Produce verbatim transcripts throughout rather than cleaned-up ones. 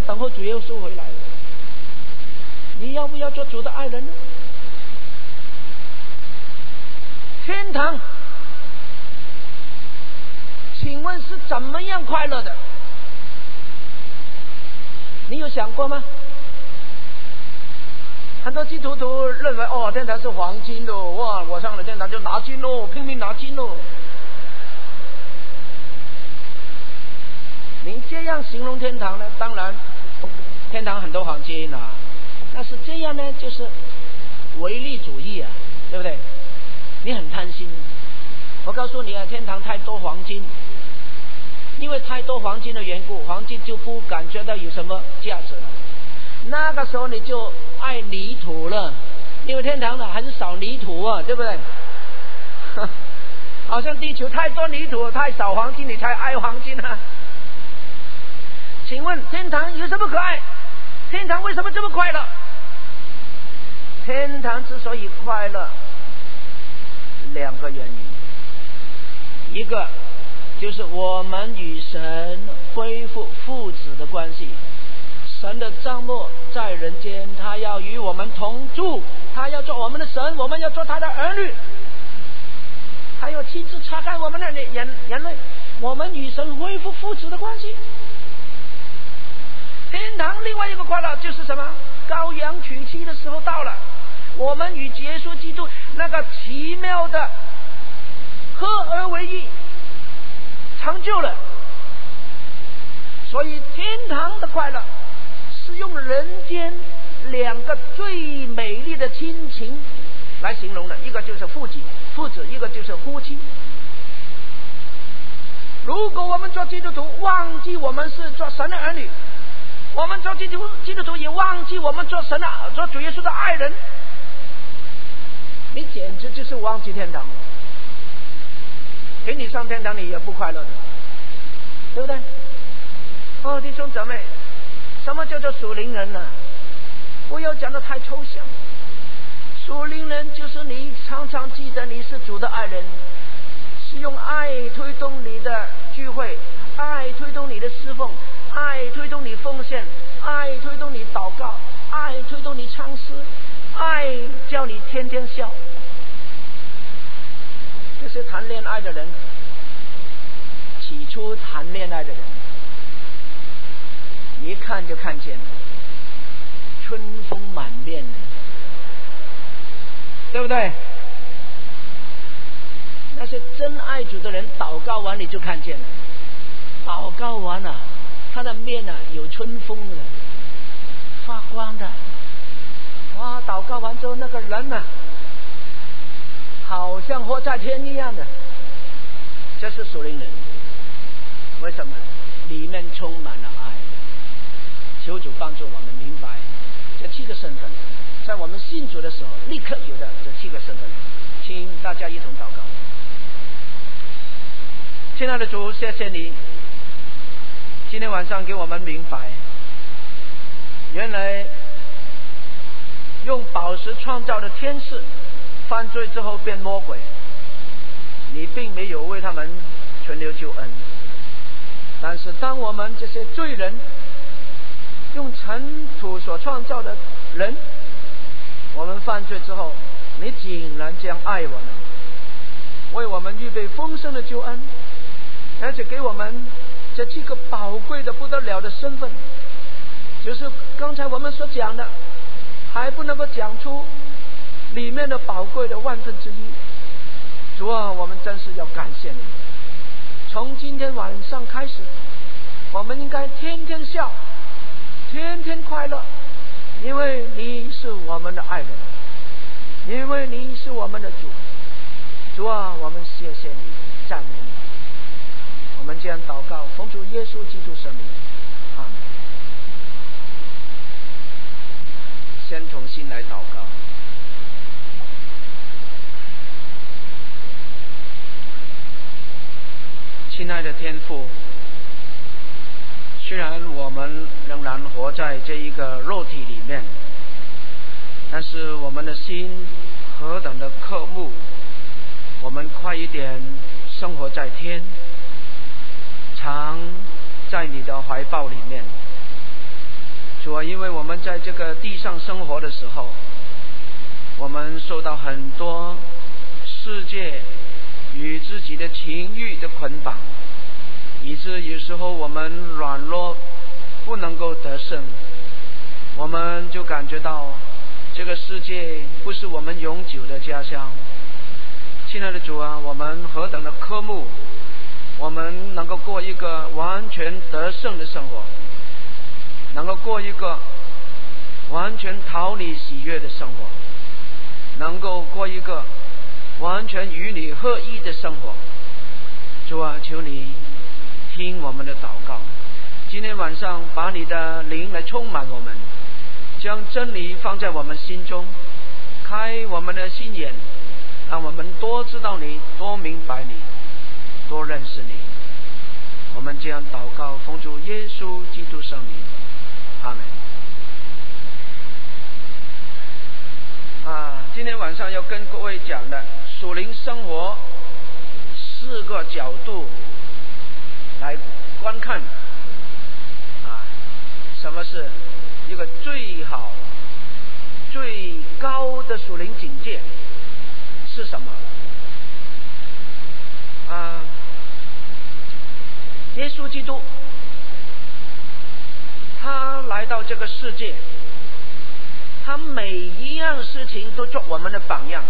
等候主耶稣回来了。你要不要做主的爱人呢？天堂，请问是怎么样快乐的？你有想过吗？很多基督徒认为，哦，天堂是黄金的，哇，我上了天堂就拿金喽，拼命拿金喽。你这样形容天堂呢？当然，天堂很多黄金啊，但是这样呢，就是唯利主义啊，对不对？你很贪心。我告诉你啊，天堂太多黄金，因为太多黄金的缘故，黄金就不感觉到有什么价值了。那个时候你就爱泥土了，因为天堂的还是少泥土啊，对不对？好像地球太多泥土，太少黄金，你才爱黄金啊。请问天堂有什么可爱？天堂为什么这么快乐？天堂之所以快乐，两个原因，一个就是我们与神恢复父子的关系。神的帐幕在人间，他要与我们同住，他要做我们的神，我们要做他的儿女，还要亲自擦干我们的眼眼泪。我们与神恢复父子的关系。天堂另外一个快乐就是什么？羔羊娶妻的时候到了，我们与耶稣基督那个奇妙的合而为一成就了。所以天堂的快乐是用人间两个最美丽的亲情来形容的，一个就是父子，父子，一个就是夫妻。如果我们做基督徒忘记我们是做神的儿女，我们做基督基督徒也忘记我们做神的做主耶稣的爱人，你简直就是忘记天堂。给你上天堂你也不快乐的，对不对？哦，弟兄姊妹，什么叫做属灵人呢、啊？不要讲得太抽象。属灵人就是你常常记得你是主的爱人，是用爱推动你的聚会，爱推动你的侍奉，爱推动你奉献，爱推动你祷告，爱推动你唱诗，爱叫你天天笑。这些谈恋爱的人，起初谈恋爱的人，你一看就看见了，春风满面，对不对？那些真爱主的人，祷告完你就看见了，祷告完了、啊，他的面啊有春风的，发光的。哇，祷告完之后，那个人啊，好像活在天一样的。这是属灵人，为什么？里面充满了爱。求主帮助我们明白这七个身份，在我们信主的时候立刻有的这七个身份。请大家一同祷告。亲爱的主，谢谢你今天晚上给我们明白，原来用宝石创造的天使犯罪之后变魔鬼，你并没有为他们存留救恩。但是当我们这些罪人用尘土所创造的人，我们犯罪之后，你竟然这样爱我们，为我们预备丰盛的救恩，而且给我们这七个宝贵的不得了的身份，就是刚才我们所讲的，还不能够讲出里面的宝贵的万分之一。主啊，我们真是要感谢你。从今天晚上开始，我们应该天天笑，天天快乐，因为你是我们的爱人，因为你是我们的主。主啊，我们谢谢你，赞美你。我们这样祷告，奉主耶稣基督圣名，阿们。先从心来祷告。亲爱的天父，虽然我们仍然活在这一个肉体里面，但是我们的心何等的渴慕，我们快一点生活在天，常在你的怀抱里面。 主啊，因为我们在这个地上生活的时候，我们受到很多世界与自己的情欲的捆绑，以致有时候我们软弱，不能够得胜，我们就感觉到这个世界不是我们永久的家乡。亲爱的主啊，我们何等的渴慕我们能够过一个完全得胜的生活，能够过一个完全讨你喜悦的生活，能够过一个完全与你合一的生活。主啊，求你听我们的祷告，今天晚上把你的灵来充满我们，将真理放在我们心中，开我们的心眼，让我们多知道你，多明白你，多认识你。我们这样祷告，奉主耶稣基督圣名，阿门。啊，今天晚上要跟各位讲的属灵生活四个角度来观看啊，什么是一个最好最高的属灵境界是什么啊？耶稣基督他来到这个世界，他每一样事情都做我们的榜样。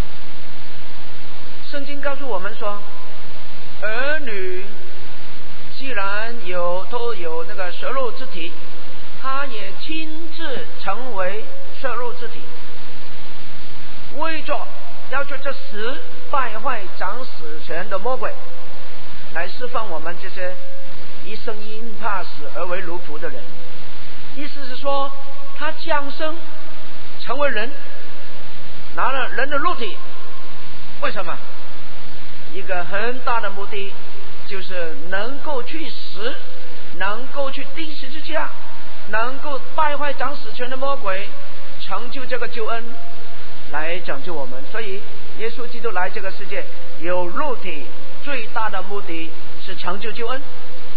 圣经告诉我们说，儿女既然有都有那个舌肉之体，他也亲自成为舌肉之体，为着要做这死败坏掌死权的魔鬼，来释放我们这些一生因怕死而为奴仆的人。意思是说，他降生成为人，拿了人的肉体，为什么？一个很大的目的，就是能够去死，能够去钉十字架，能够败坏掌死权的魔鬼，成就这个救恩，来拯救我们。所以耶稣基督来这个世界有肉体，最大的目的是成就救恩。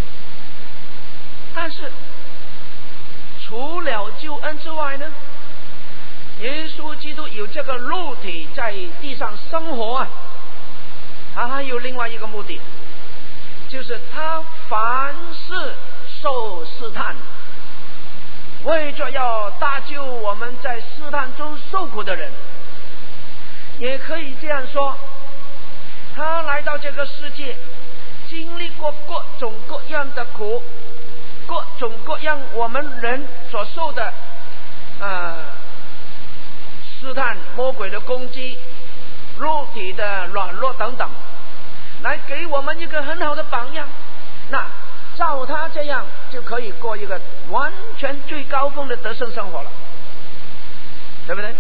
但是除了救恩之外呢，耶稣基督有这个肉体在地上生活啊，他还有另外一个目的，就是他凡是受试探，为着要搭救我们在试探中受苦的人。也可以这样说，他来到这个世界，经历过各种各样的苦，各种各样我们人所受的呃试探、魔鬼的攻击、肉体的软弱等等，来给我们一个很好的榜样。那照他这样，就可以过一个完全最高峰的得胜生活了，对不对？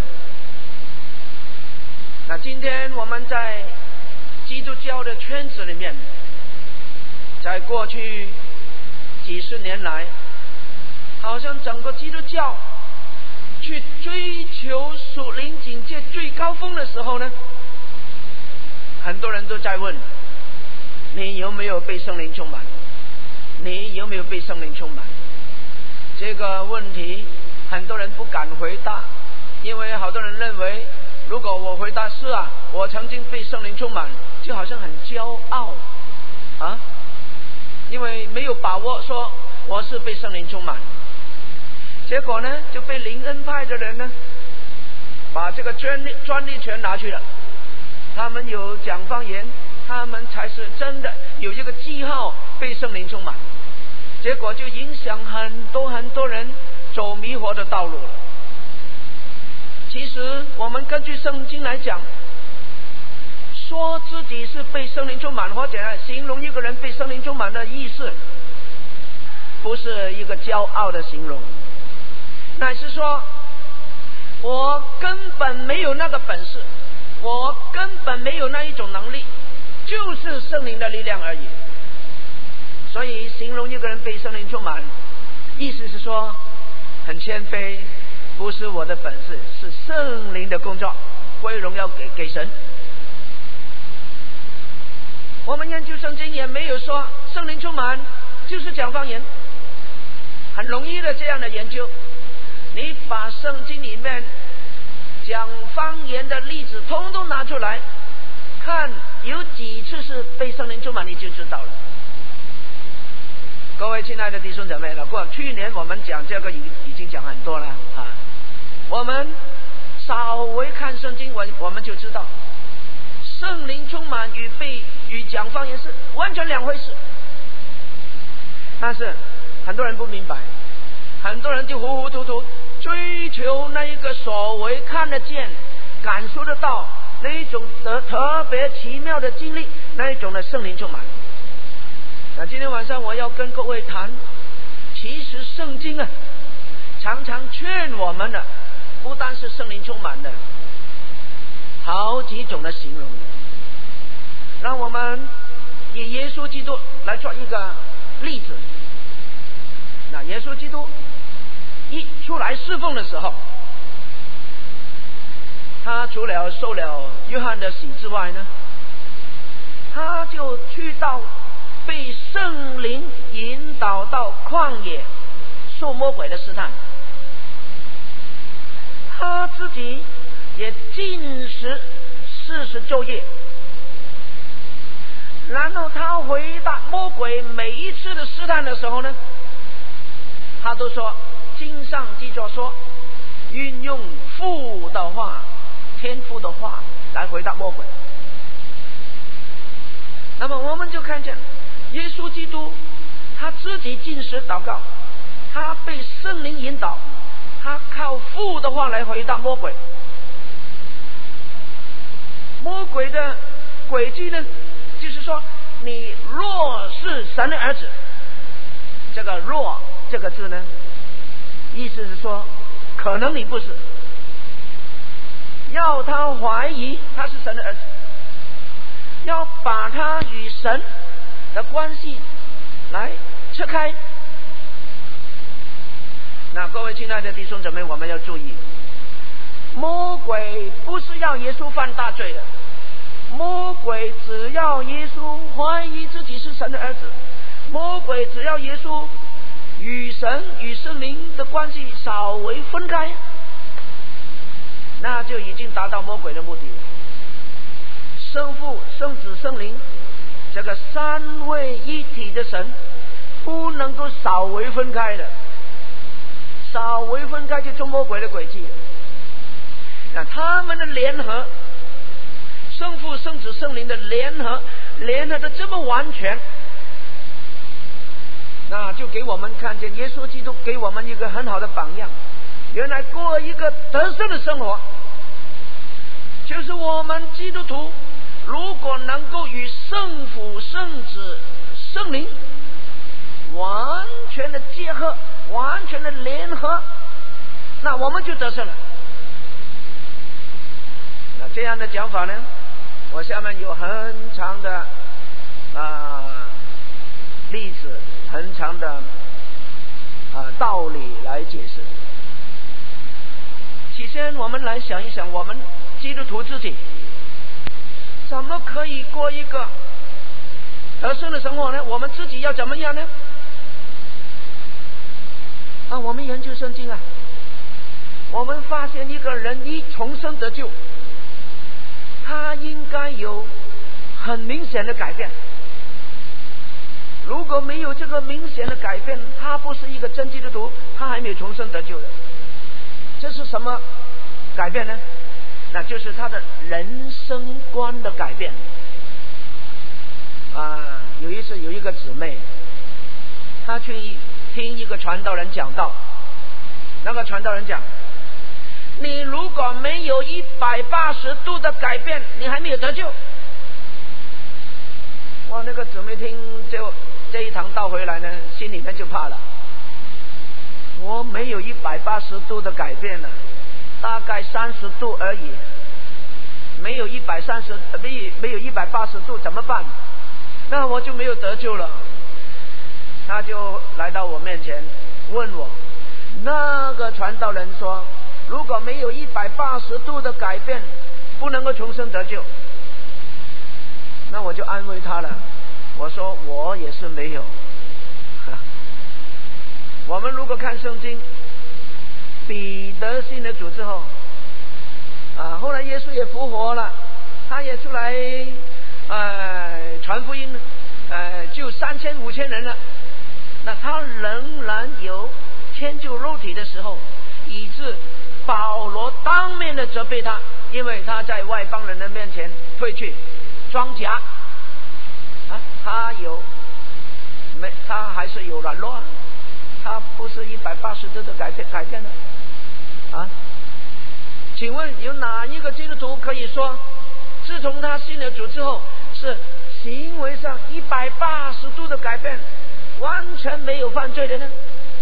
那今天我们在基督教的圈子里面，在过去几十年来，好像整个基督教去追求属灵境界最高峰的时候呢，很多人都在问，你有没有被圣灵充满？你有没有被圣灵充满？这个问题很多人不敢回答，因为好多人认为，如果我回答是啊，我曾经被圣灵充满，就好像很骄傲啊，因为没有把握说我是被圣灵充满。结果呢，就被灵恩派的人呢，把这个专利专利权拿去了。他们有讲方言，他们才是真的有一个记号被圣灵充满，结果就影响很多很多人走迷惑的道路了。其实我们根据圣经来讲，说自己是被圣灵充满，或者形容一个人被圣灵充满的意思，不是一个骄傲的形容，乃是说我根本没有那个本事，我根本没有那一种能力，就是圣灵的力量而已。所以形容一个人被圣灵充满，意思是说很谦卑，不是我的本事，是圣灵的工作，归荣耀给给神。我们研究圣经也没有说圣灵充满就是讲方言， 很容易的这样的研究，你把圣经里面讲方言的例子通通拿出来看，有几次是被圣灵充满，你就知道了。各位亲爱的弟兄姊妹了，过去年我们讲这个已已经讲很多了啊，我们稍微看圣经文，我们就知道圣灵充满与被与讲方言是完全两回事。但是很多人不明白，很多人就糊糊涂涂追求那一个所谓看得见感受得到那一种的特别奇妙的经历，那一种的圣灵充满。那今天晚上我要跟各位谈，其实圣经啊常常劝我们的不单是圣灵充满的好几种的形容。让我们以耶稣基督来做一个例子。那耶稣基督一出来侍奉的时候，他除了受了约翰的洗之外呢，他就去到被圣灵引导到旷野受魔鬼的试探，他自己也禁食四十昼夜，然后他回答魔鬼每一次的试探的时候呢，他都说经上记着说，运用父的话天父的话来回答魔鬼。那么我们就看见耶稣基督他自己禁食祷告，他被圣灵引导，他靠父的话来回答魔鬼。魔鬼的诡计呢，就是说你若是神的儿子，这个若这个字呢，意思是说可能你不是，要他怀疑他是神的儿子，要把他与神的关系来拆开。那各位亲爱的弟兄姊妹，我们要注意，魔鬼不是要耶稣犯大罪的，魔鬼只要耶稣怀疑自己是神的儿子，魔鬼只要耶稣与神与圣灵的关系稍微分开，那就已经达到魔鬼的目的了。圣父圣子圣灵这个三位一体的神不能够稍微分开的，稍微分开就中魔鬼的诡计了。那他们的联合，圣父圣子圣灵的联合联合的这么完全，那就给我们看见耶稣基督给我们一个很好的榜样。原来过一个得胜的生活，就是我们基督徒如果能够与圣父圣子圣灵完全的结合，完全的联合，那我们就得胜了。那这样的讲法呢，我下面有很长的啊例子，很长的啊道理来解释。起先我们来想一想，我们基督徒自己怎么可以过一个得胜的生活呢？我们自己要怎么样呢？啊，我们研究圣经啊，我们发现一个人一重生得救，他应该有很明显的改变。如果没有这个明显的改变，他不是一个真基督徒，他还没有重生得救的。这是什么改变呢？那就是他的人生观的改变。啊，有一次有一个姊妹，她去听一个传道人讲道，那个传道人讲，你如果没有一百八十度的改变，你还没有得救。哇，那个姊妹听就这一堂道回来呢，心里面就怕了。我没有一百八十度的改变了，大概三十度而已，没有一百三十，没没有一百八十度怎么办？那我就没有得救了。他就来到我面前问我，那个传道人说，如果没有一百八十度的改变，不能够重生得救。那我就安慰他了，我说我也是没有。 我们如果看圣经，彼得信了主之后，啊，后来耶稣也复活了，他也出来呃传福音，呃就三千五千人了。那他仍然有迁就肉体的时候，以致保罗当面的责备他，因为他在外邦人的面前退去装甲啊，他有没他还是有软弱，他不是一百八十度的改变改变的啊。请问有哪一个基督徒可以说自从他信了主之后是行为上一百八十度的改变，完全没有犯罪的呢？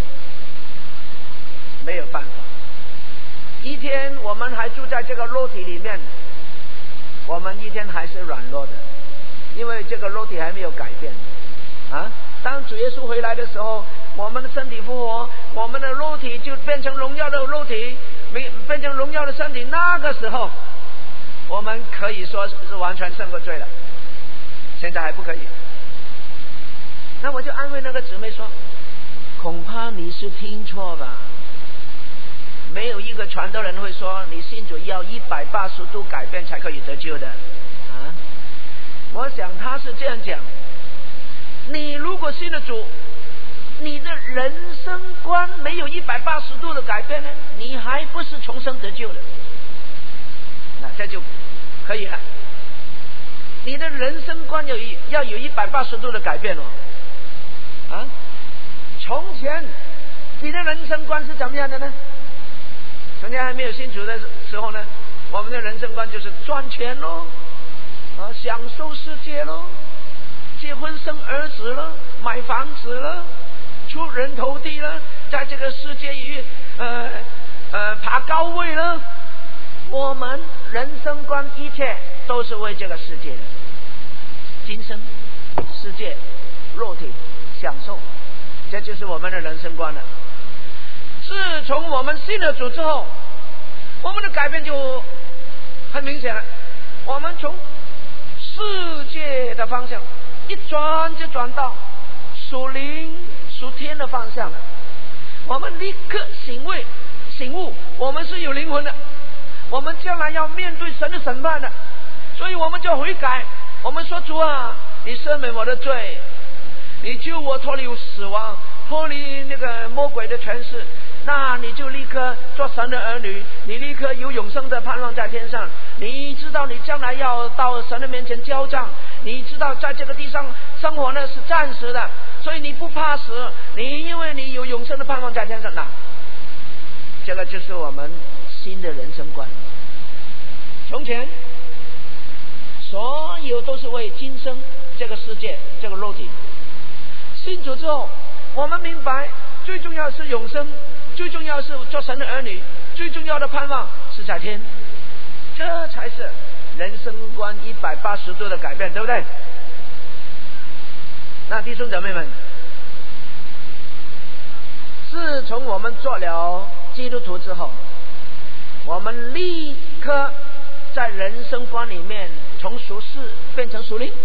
没有办法。一天我们还住在这个肉体里面，我们一天还是软弱的，因为这个肉体还没有改变啊。当主耶稣回来的时候，我们的身体复活，我们的肉体就变成荣耀的肉体，变成荣耀的身体，那个时候我们可以说是完全胜过罪了。现在还不可以。那我就安慰那个姊妹说，恐怕你是听错吧，没有一个传道人会说你信主要一百八十度改变才可以得救的啊。我想他是这样讲，你如果信了主，你的人生观没有一百八十度的改变呢，你还不是重生得救的。那这就可以了，你的人生观有要有一百八十度的改变哦。啊，从前你的人生观是怎么样的呢？从前还没有信主的时候呢，我们的人生观就是赚钱咯，啊，享受世界咯，结婚生儿子了，买房子了，出人头地了，在这个世界里呃呃爬高位了。我们人生观一切都是为这个世界的，今生世界肉体享受，这就是我们的人生观了。自从我们信了主之后，我们的改变就很明显了。我们从世界的方向一转就转到属灵属天的方向了。我们立刻醒悟醒悟我们是有灵魂的，我们将来要面对神的审判的，所以我们就悔改。我们说，主啊，你赦免我的罪，你救我脱离死亡，脱离那个魔鬼的权势，那你就立刻做神的儿女，你立刻有永生的盼望在天上。你知道你将来要到神的面前交账，你知道在这个地上生活呢是暂时的，所以你不怕死，你因为你有永生的盼望在天上。那这个就是我们新的人生观。从前所有都是为今生这个世界这个肉体，信主之后我们明白最重要是永生，最重要是做神的儿女，最重要的盼望是在天，这才是人生观一百八十度的改变，对不对？那弟兄姊妹们，自从我们做了基督徒之后，我们立刻在人生观里面从属世变成属灵。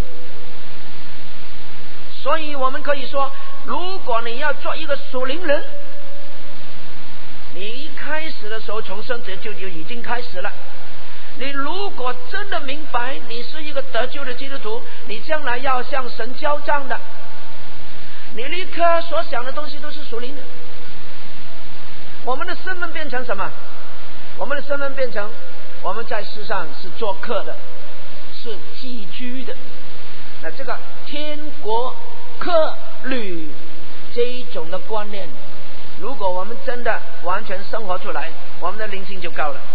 所以我们可以说，如果你要做一个属灵人，你一开始的时候重生得救就已经开始了。你如果真的明白你是一个得救的基督徒，你将来要向神交账的，你立刻所想的东西都是属灵的。我们的身份变成什么？我们的身份变成我们在世上是做客的，是寄居的。那这个天国客旅这一种的观念，如果我们真的完全生活出来，我们的灵性就高了。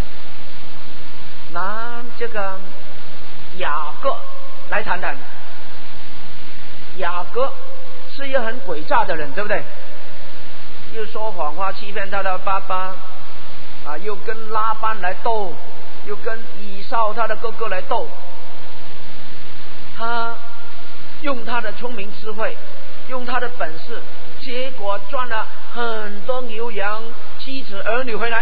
拿这个雅各来谈谈。雅各是一个很诡诈的人，对不对？又说谎话欺骗他的爸爸啊，又跟拉班来斗，又跟以扫他的哥哥来斗。他用他的聪明智慧，用他的本事，结果赚了很多牛羊妻子儿女回来。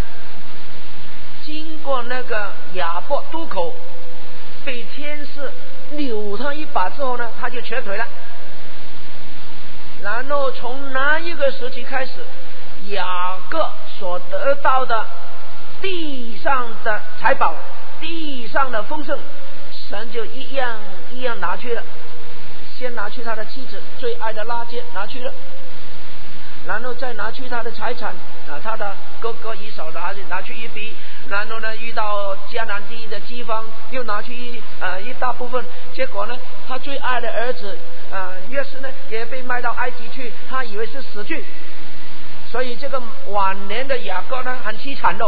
经过那个雅伯渡口，被天使扭他一把之后呢，他就瘸腿了。然然后从那一个时期开始，雅各所得到的地上的财宝、地上的丰盛，神就一样一样拿去了。先拿去他的妻子最爱的拉结拿去了，然后再拿去他的财产啊，他的哥哥以扫拿拿去一笔，然后呢遇到迦南地的饥荒，又拿去一呃一大部分，结果呢他最爱的儿子啊约瑟呢也被卖到埃及去，他以为是死去，所以这个晚年的雅各呢很凄惨的。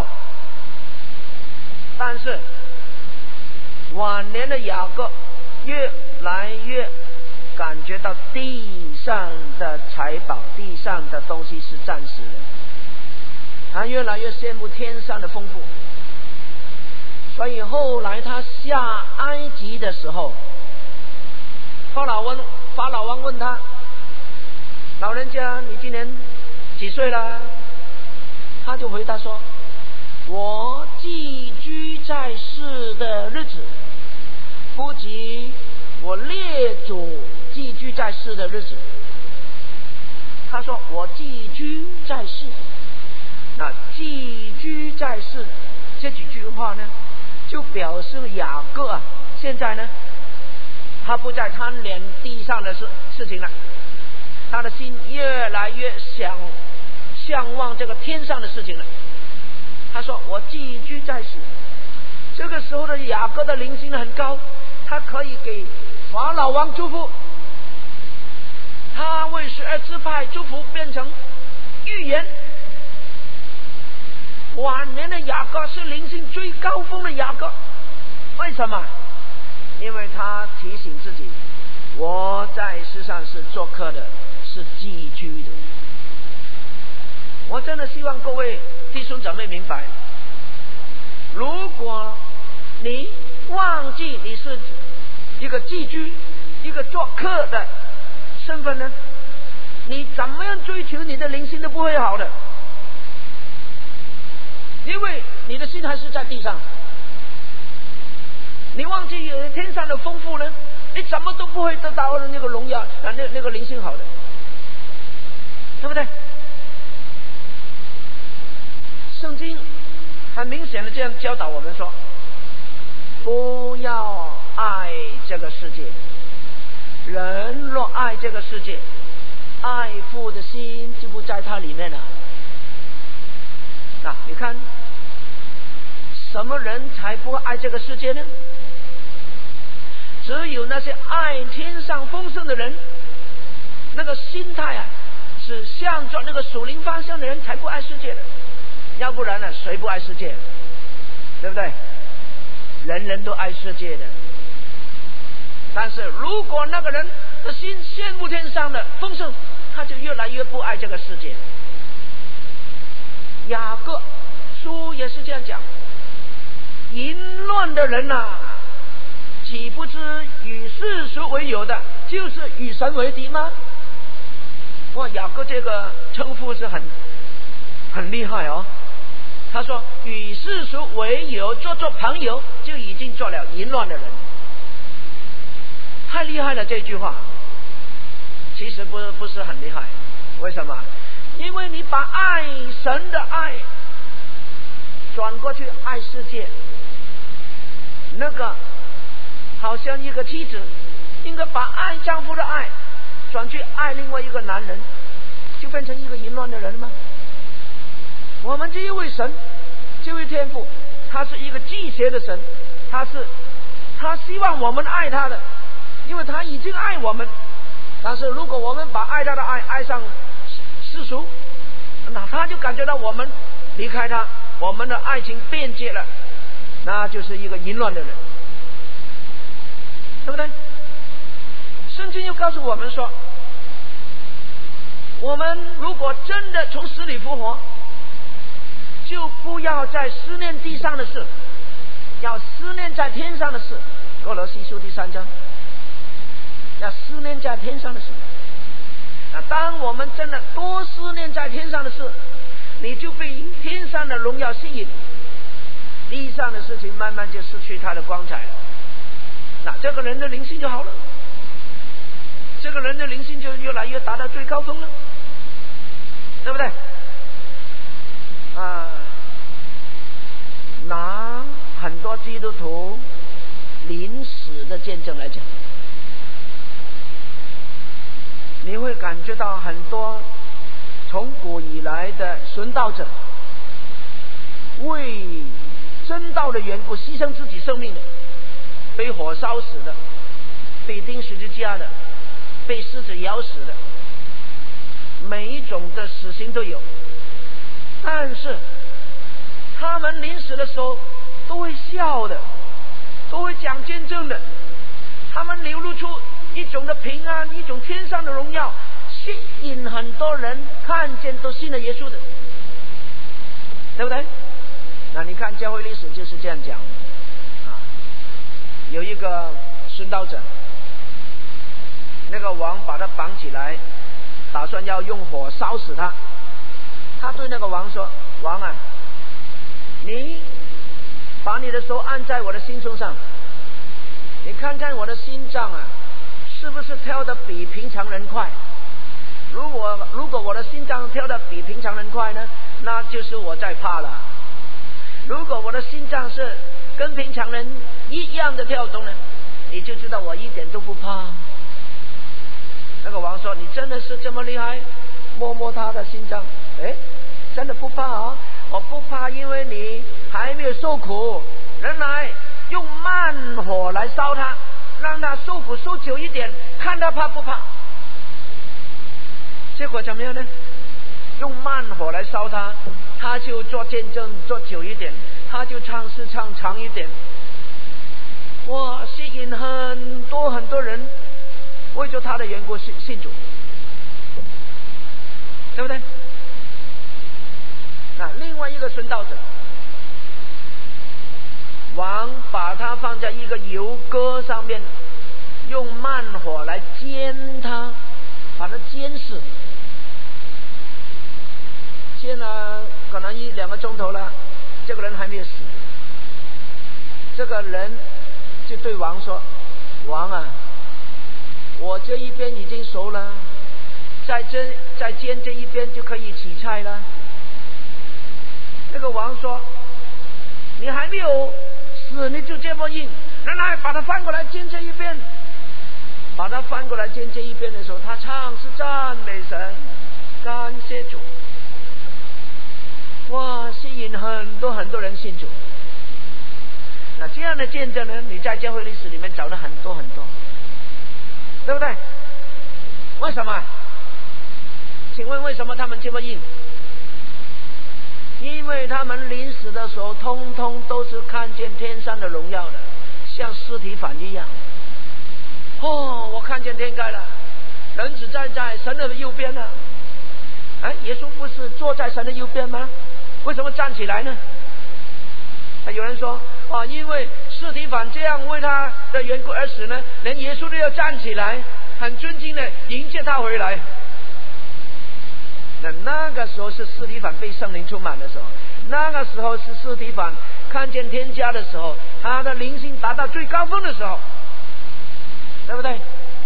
但是晚年的雅各越来越感觉到地上的财宝、地上的东西是暂时的，他越来越羡慕天上的丰富，所以后来他下埃及的时候，法老王法老王问他：老人家，你今年几岁了？他就回答说：我寄居在世的日子，不及我列祖寄居在世的日子。他说我寄居在世，那寄居在世这几句话呢，就表示雅各啊，现在呢，他不再贪恋地上的事事情了，他的心越来越想向往这个天上的事情了。他说我寄居在世，这个时候的雅各的灵性很高，他可以给法老王祝福，他为十二支派祝福变成预言。晚年的雅各是灵性最高峰的雅各，为什么？因为他提醒自己，我在世上是做客的，是寄居的。我真的希望各位弟兄姊妹明白，如果你忘记你是一个寄居、一个做客的身份呢，你怎么样追求你的灵性都不会好的，因为你的心还是在地上。你忘记有天上的丰富呢，你怎么都不会得到那个荣耀啊，那那个灵性好的，对不对？圣经很明显的这样教导我们说，不要爱这个世界，人若爱这个世界，爱父的心就不在它里面了。那你看什么人才不爱这个世界呢？只有那些爱天上丰盛的人，那个心态啊是向着那个属灵方向的人才不爱世界的，要不然呢谁不爱世界？对不对？人人都爱世界的，但是如果那个人的心羡慕天上的丰盛，他就越来越不爱这个世界。雅各书也是这样讲，淫乱的人啊，岂不知与世俗为友的，就是与神为敌吗？哇，雅各这个称呼是很很厉害哦。他说与世俗为友，做做朋友，就已经做了淫乱的人，太厉害了这句话。其实不不是很厉害，为什么？因为你把爱神的爱转过去爱世界，那个好像一个妻子应该把爱丈夫的爱转去爱另外一个男人，就变成一个淫乱的人吗？我们这一位神，这位天父，他是一个忌邪的神，他是他希望我们爱他的，因为他已经爱我们。但是如果我们把爱他的爱爱上世俗，那他就感觉到我们离开他，我们的爱情变节了，那就是一个淫乱的人，对不对？圣经又告诉我们说，我们如果真的从死里复活，就不要再思念地上的事，要思念在天上的事。哥罗西书第三章，要思念在天上的事。那当我们真的多思念在天上的事，你就被天上的荣耀吸引，地上的事情慢慢就失去它的光彩了。那这个人的灵性就好了。 这个人的灵性就越来越达到最高峰了，对不对？啊，拿很多基督徒临死的见证来讲，你会感觉到很多从古以来的殉道者，为真道的缘故牺牲自己生命的，被火烧死的，被钉十字架的，被狮子咬死的，每一种的死刑都有。但是他们临死的时候都会笑的，都会讲见证的，他们流露出一种的平安，一种天上的荣耀，吸引很多人看见都信了耶稣的，对不对？那你看教会历史就是这样讲啊，有一个殉道者，那个王把他绑起来，打算要用火烧死他。他对那个王说：王啊，你把你的手按在我的心胸上，你看看我的心脏啊，是不是跳得比平常人快？如果如果我的心脏跳得比平常人快呢，那就是我在怕了。如果我的心脏是跟平常人一样的跳动呢，你就知道我一点都不怕。那个王说：你真的是这么厉害？摸摸他的心脏，哎，真的不怕啊！我不怕，因为你还没有受苦，人来用慢火来烧他，让他受苦受久一点，看他怕不怕。结果怎么样呢？用慢火来烧他，他就做见证做久一点，他就唱诗唱长一点，哇，吸引很多很多人为着他的缘故信信主，对不对？那另外一个殉道者，王把他放在一个油锅上面，用慢火来煎他，把他煎死，煎了可能一两个钟头了，这个人还没有死。这个人就对王说：王啊，我这一边已经熟了，再煎再煎这一边就可以起菜了。那个王说：你还没有死你就这么硬，然后把它翻过来煎这一边。把它翻过来煎这一边的时候，他唱是赞美神，感谢主，哇，吸引很多很多人信主。那这样的见证呢，你在教会历史里面找了很多很多，对不对？为什么？请问为什么他们这么硬？因为他们临死的时候通通都是看见天上的荣耀的，像司提反一样。哦，我看见天开了，人子站在神的右边了。哎，耶稣不是坐在神的右边吗？为什么站起来呢？有人说啊，因为司提反这样为他的缘故而死呢，连耶稣都要站起来，很尊敬的迎接他回来。那那个时候是司提反被圣灵充满的时候，那个时候是司提反看见天家的时候，他的灵性达到最高峰的时候，对不对？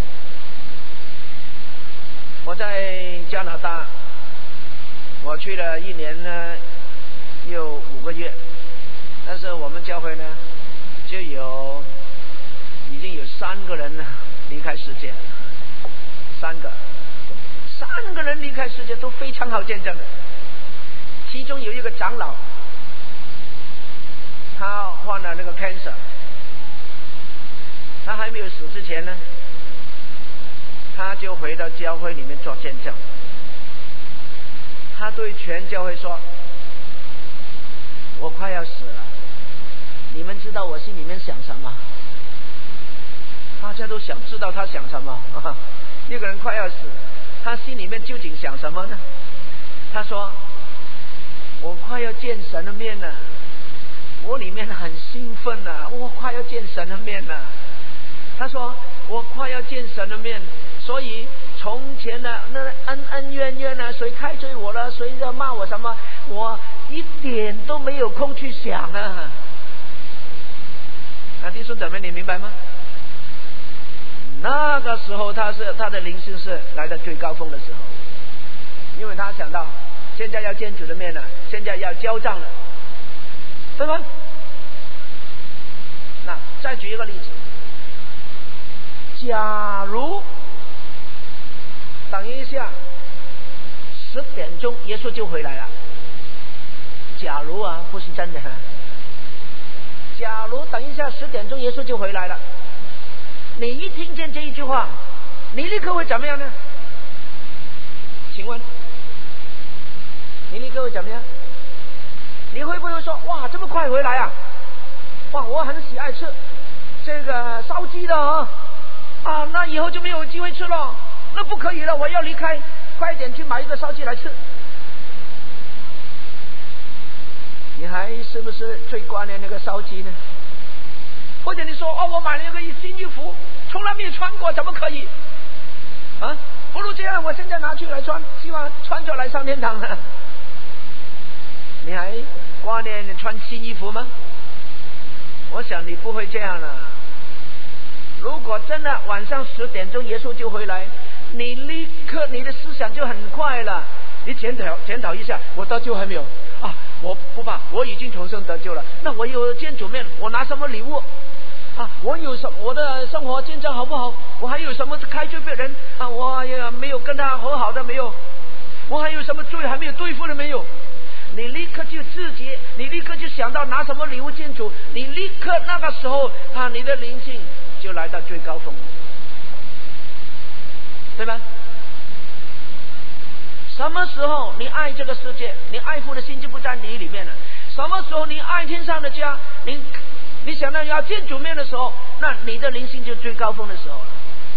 我在加拿大，我去了一年呢，有五个月，但是我们教会呢，就有已经有三个人呢离开世界了，三个。三个人离开世界都非常好见证的，其中有一个长老，他患了那个 cancer， 他还没有死之前呢，他就回到教会里面做见证。他对全教会说：我快要死了，你们知道我心里面想什么？大家都想知道他想什么。那个人快要死，他心里面究竟想什么呢？他说：我快要见神的面了，我里面很兴奋了，我快要见神的面了。他说：我快要见神的面，所以从前的那恩恩怨怨啊，谁开罪我了，谁要骂我什么，我一点都没有空去想啊。啊，弟兄姊妹，你明白吗？ 那个时候他是他的灵性是来到最高峰的时候，因为他想到现在要见主的面了，现在要交账了，对吗？那再举一个例子，假如等一下十点钟耶稣就回来了，假如啊，不是真的，假如等一下十点钟耶稣就回来了，你一听见这一句话，你立刻会怎么样呢？请问你立刻会怎么样？你会不会说，哇，这么快回来啊？哇，我很喜爱吃这个烧鸡的啊，啊，那以后就没有机会吃了，那不可以了，我要离开，快点去买一个烧鸡来吃。你还是不是最挂念那个烧鸡呢？或者你说，哦，我买了一个新衣服，从来没有穿过，怎么可以啊？不如这样，我现在拿去来穿，希望穿着来上天堂呢。你还挂念你穿新衣服吗？我想你不会这样了。如果真的晚上十点钟耶稣就回来，你立刻你的思想就很快了，你检讨检讨一下，我得救还没有啊？我不怕，我已经重生得救了。那我有见主面，我拿什么礼物啊？我有什我的生活见证好不好？我还有什么开罪别人啊？我也没有跟他和好的没有？我还有什么罪还没有对付的没有？你立刻就自己，你立刻就想到拿什么礼物见主，你立刻那个时候啊，你的灵性就来到最高峰，对吧？什么时候你爱这个世界，你爱父的心就不在你里面了。什么时候你爱天上的家，你你想到要见主面的时候，那你的灵性就最高峰的时候了。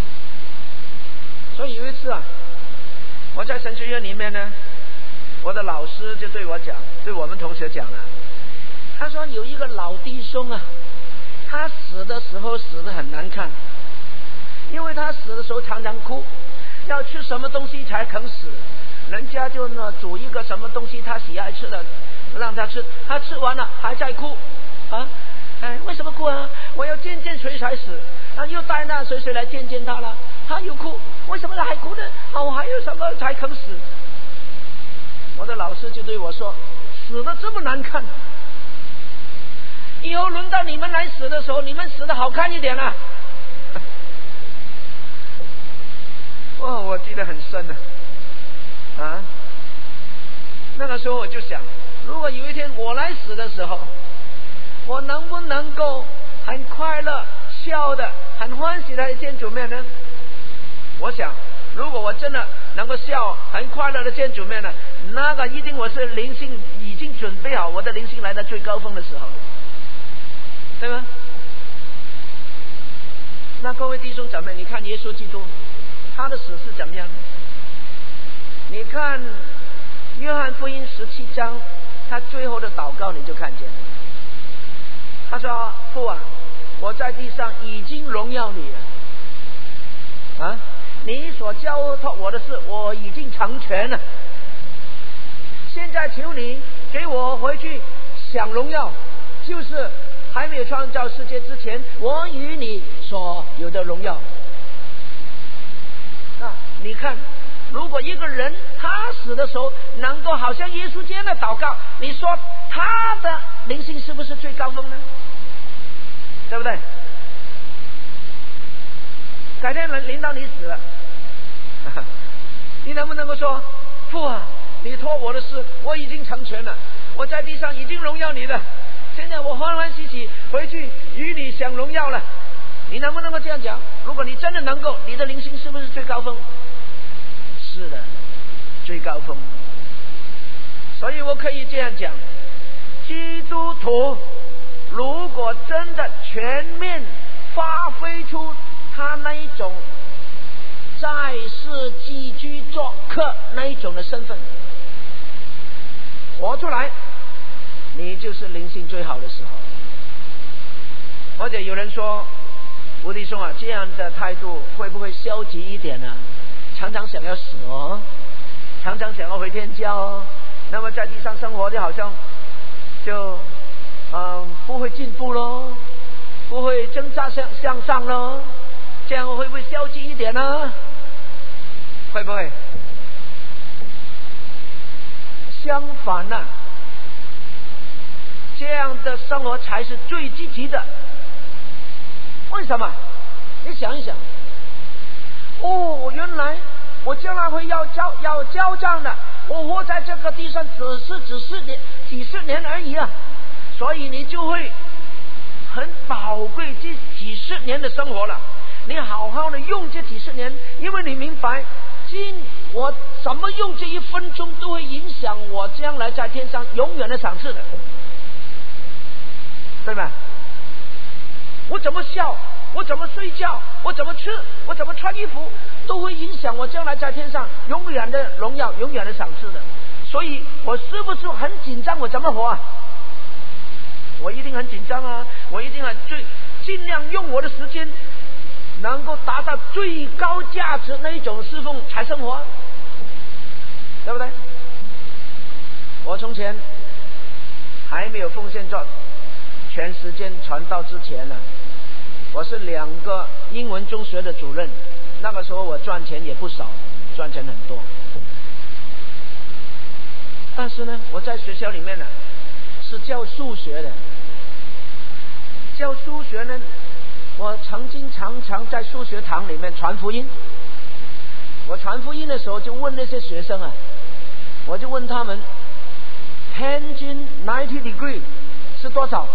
所以有一次啊，我在神学院里面呢，我的老师就对我讲，对我们同学讲了，他说有一个老弟兄啊，他死的时候死得很难看，因为他死的时候常常哭，要吃什么东西才肯死，人家就呢煮一个什么东西他喜爱吃的让他吃，他吃完了还在哭啊！哎，为什么哭啊？我要见见谁才死啊？又带那谁谁来见见他了，他又哭，为什么还哭呢？啊，我还有什么才肯死？我的老师就对我说，死得这么难看，以后轮到你们来死的时候，你们死得好看一点啊！哦，我记得很深啊！啊，那个时候我就想，如果有一天我来死的时候，我能不能够很快乐、笑的、很欢喜的见主面呢？我想，如果我真的能够笑、很快乐的见主面呢，那个一定我是灵性已经准备好，我的灵性来到最高峰的时候，对吗？那各位弟兄姊妹，你看耶稣基督他的死是怎么样？你看约翰福音十七章，他最后的祷告你就看见了。他说：“父啊，我在地上已经荣耀你了，啊，你所交托我的事，我已经成全了。现在求你给我回去享荣耀，就是还没有创造世界之前，我与你所有的荣耀。”啊，你看，如果一个人他死的时候能够好像耶稣这样的祷告，你说他的灵性是不是最高峰呢？对不对？改天轮到你死了，你能不能够说，父啊，你托我的事我已经成全了，我在地上已经荣耀你了，现在我欢欢喜喜回去与你享荣耀了。你能不能够这样讲？如果你真的能够，你的灵性是不是最高峰？是的，最高峰。所以我可以这样讲，基督徒如果真的全面发挥出他那一种在世寄居做客那一种的身份，活出来，你就是灵性最好的时候。或者有人说，吴弟兄啊，这样的态度会不会消极一点呢？常常想要死哦，常常想要回天家哦，那么在地上生活就好像就嗯不会进步咯，不会挣扎向向上咯， 这样会不会消极一点呢？会不会？相反呢、啊，这样的生活才是最积极的。为什么？你想一想，哦，原来我将来会要交要交账的，我活在这个地上只是只是年几十年而已啊，所以你就会很宝贵这几十年的生活了。你好好的用这几十年，因为你明白，今我怎么用这一分钟都会影响我将来在天上永远的赏赐的，对吧？我怎么笑，我怎么睡觉，我怎么吃，我怎么穿衣服，都会影响我将来在天上永远的荣耀，永远的赏赐的。所以我是不是很紧张？我怎么活啊？我一定很紧张啊！我一定很最尽量用我的时间，能够达到最高价值那一种侍奉才生活，对不对？我从前还没有奉献做全时间传道之前呢，我是两个英文中学的主任，那个时候我赚钱也不少，赚钱很多。但是呢，我在学校里面呢是教数学的，教数学呢，我曾经常常在数学堂里面传福音。我传福音的时候就问那些学生啊，我就问他们 tangent ninety degree 是多少？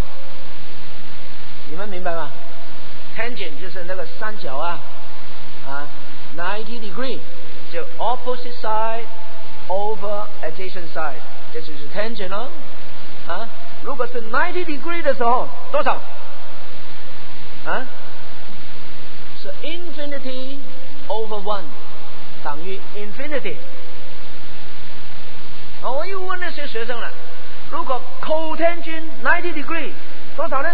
你们明白吗？ tangent 就是那个三角啊啊 ninety degree 就 opposite side over adjacent side， 这就是 tangent 哦啊。如果是ninety degree 的时候多少啊？是 infinity over one 等于 infinity。我又问那些学生了，如果 cotangent ninety degree 多少呢？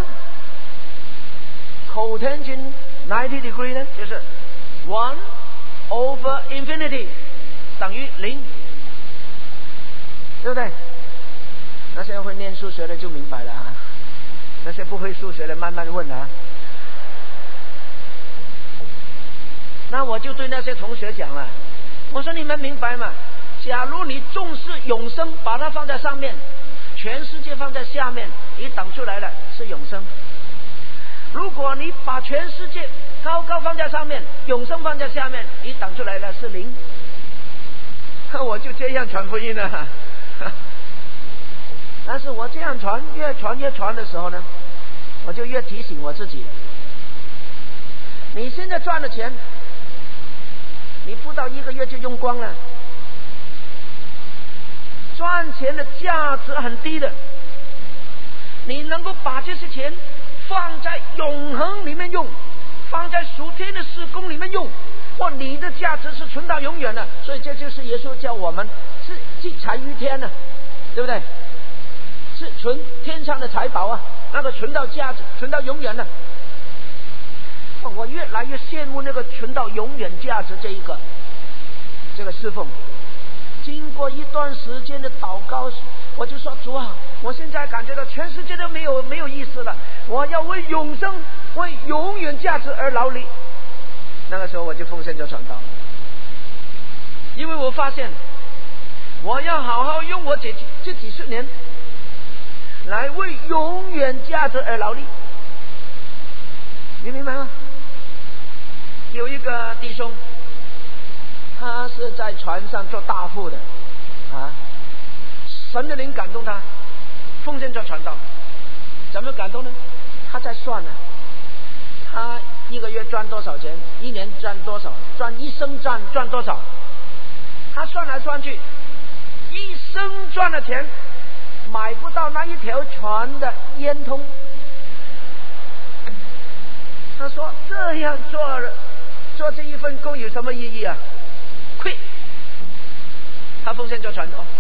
cotangent ninety degree 呢，就是 one over infinity 等于零，对不对？那些会念数学的就明白了啊，那些不会数学的慢慢问啊。那我就对那些同学讲了，我说你们明白吗？假如你重视永生，把它放在上面，全世界放在下面，你等出来了是永生。如果你把全世界高高放在上面，永生放在下面，你等出来了是零。我就这样传福音了。但是我这样传，越传越传的时候呢，我就越提醒我自己，你现在赚的钱，你不到一个月就用光了。赚钱的价值很低的，你能够把这些钱放在永恒里面用，放在属天的事工里面用，哇，你的价值是存到永远的。所以这就是耶稣叫我们是积财于天呢、啊，对不对？是存天上的财宝啊，那个存到价值，存到永远的。我越来越羡慕那个存到永远价值这一个这个侍奉。经过一段时间的祷告，我就说主啊，我现在感觉到全世界都没有没有意思了，我要为永生为永远价值而劳力。那个时候我就奉献做传道，因为我发现我要好好用我这这几十年来为永远价值而劳力，你明白吗？有一个弟兄，他是在船上做大副的啊，神的灵感动他奉献做传道。怎么感动呢？他在算呢、啊，他一个月赚多少钱，一年赚多少，赚一生赚赚多少，他算来算去，一生赚的钱买不到那一条船的烟通。他说这样做做这一份工有什么意义啊？亏。他奉献做传道。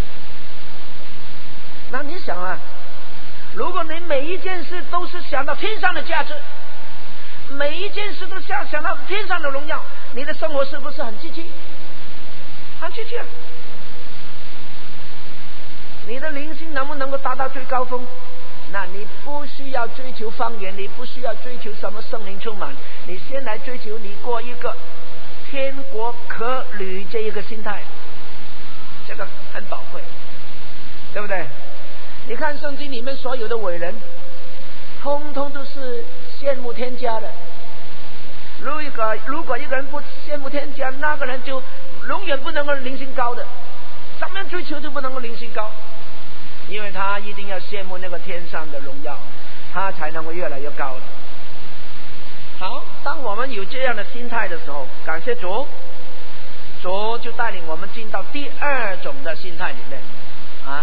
那你想啊，如果你每一件事都是想到天上的价值，每一件事都想想到天上的荣耀，你的生活是不是很积极？很积极啊！你的灵性能不能够达到最高峰？ 那你不需要追求方言，你不需要追求什么圣灵充满，你先来追求你过一个天国可旅这一个心态，这个很宝贵，对不对？你看圣经里面所有的伟人，通通都是羡慕天家的。如果如果一个人不羡慕天家，那个人就永远不能够灵性高的，怎么样追求都不能够灵性高，因为他一定要羡慕那个天上的荣耀，他才能够越来越高的。好，当我们有这样的心态的时候，感谢主，主就带领我们进到第二种的心态里面啊。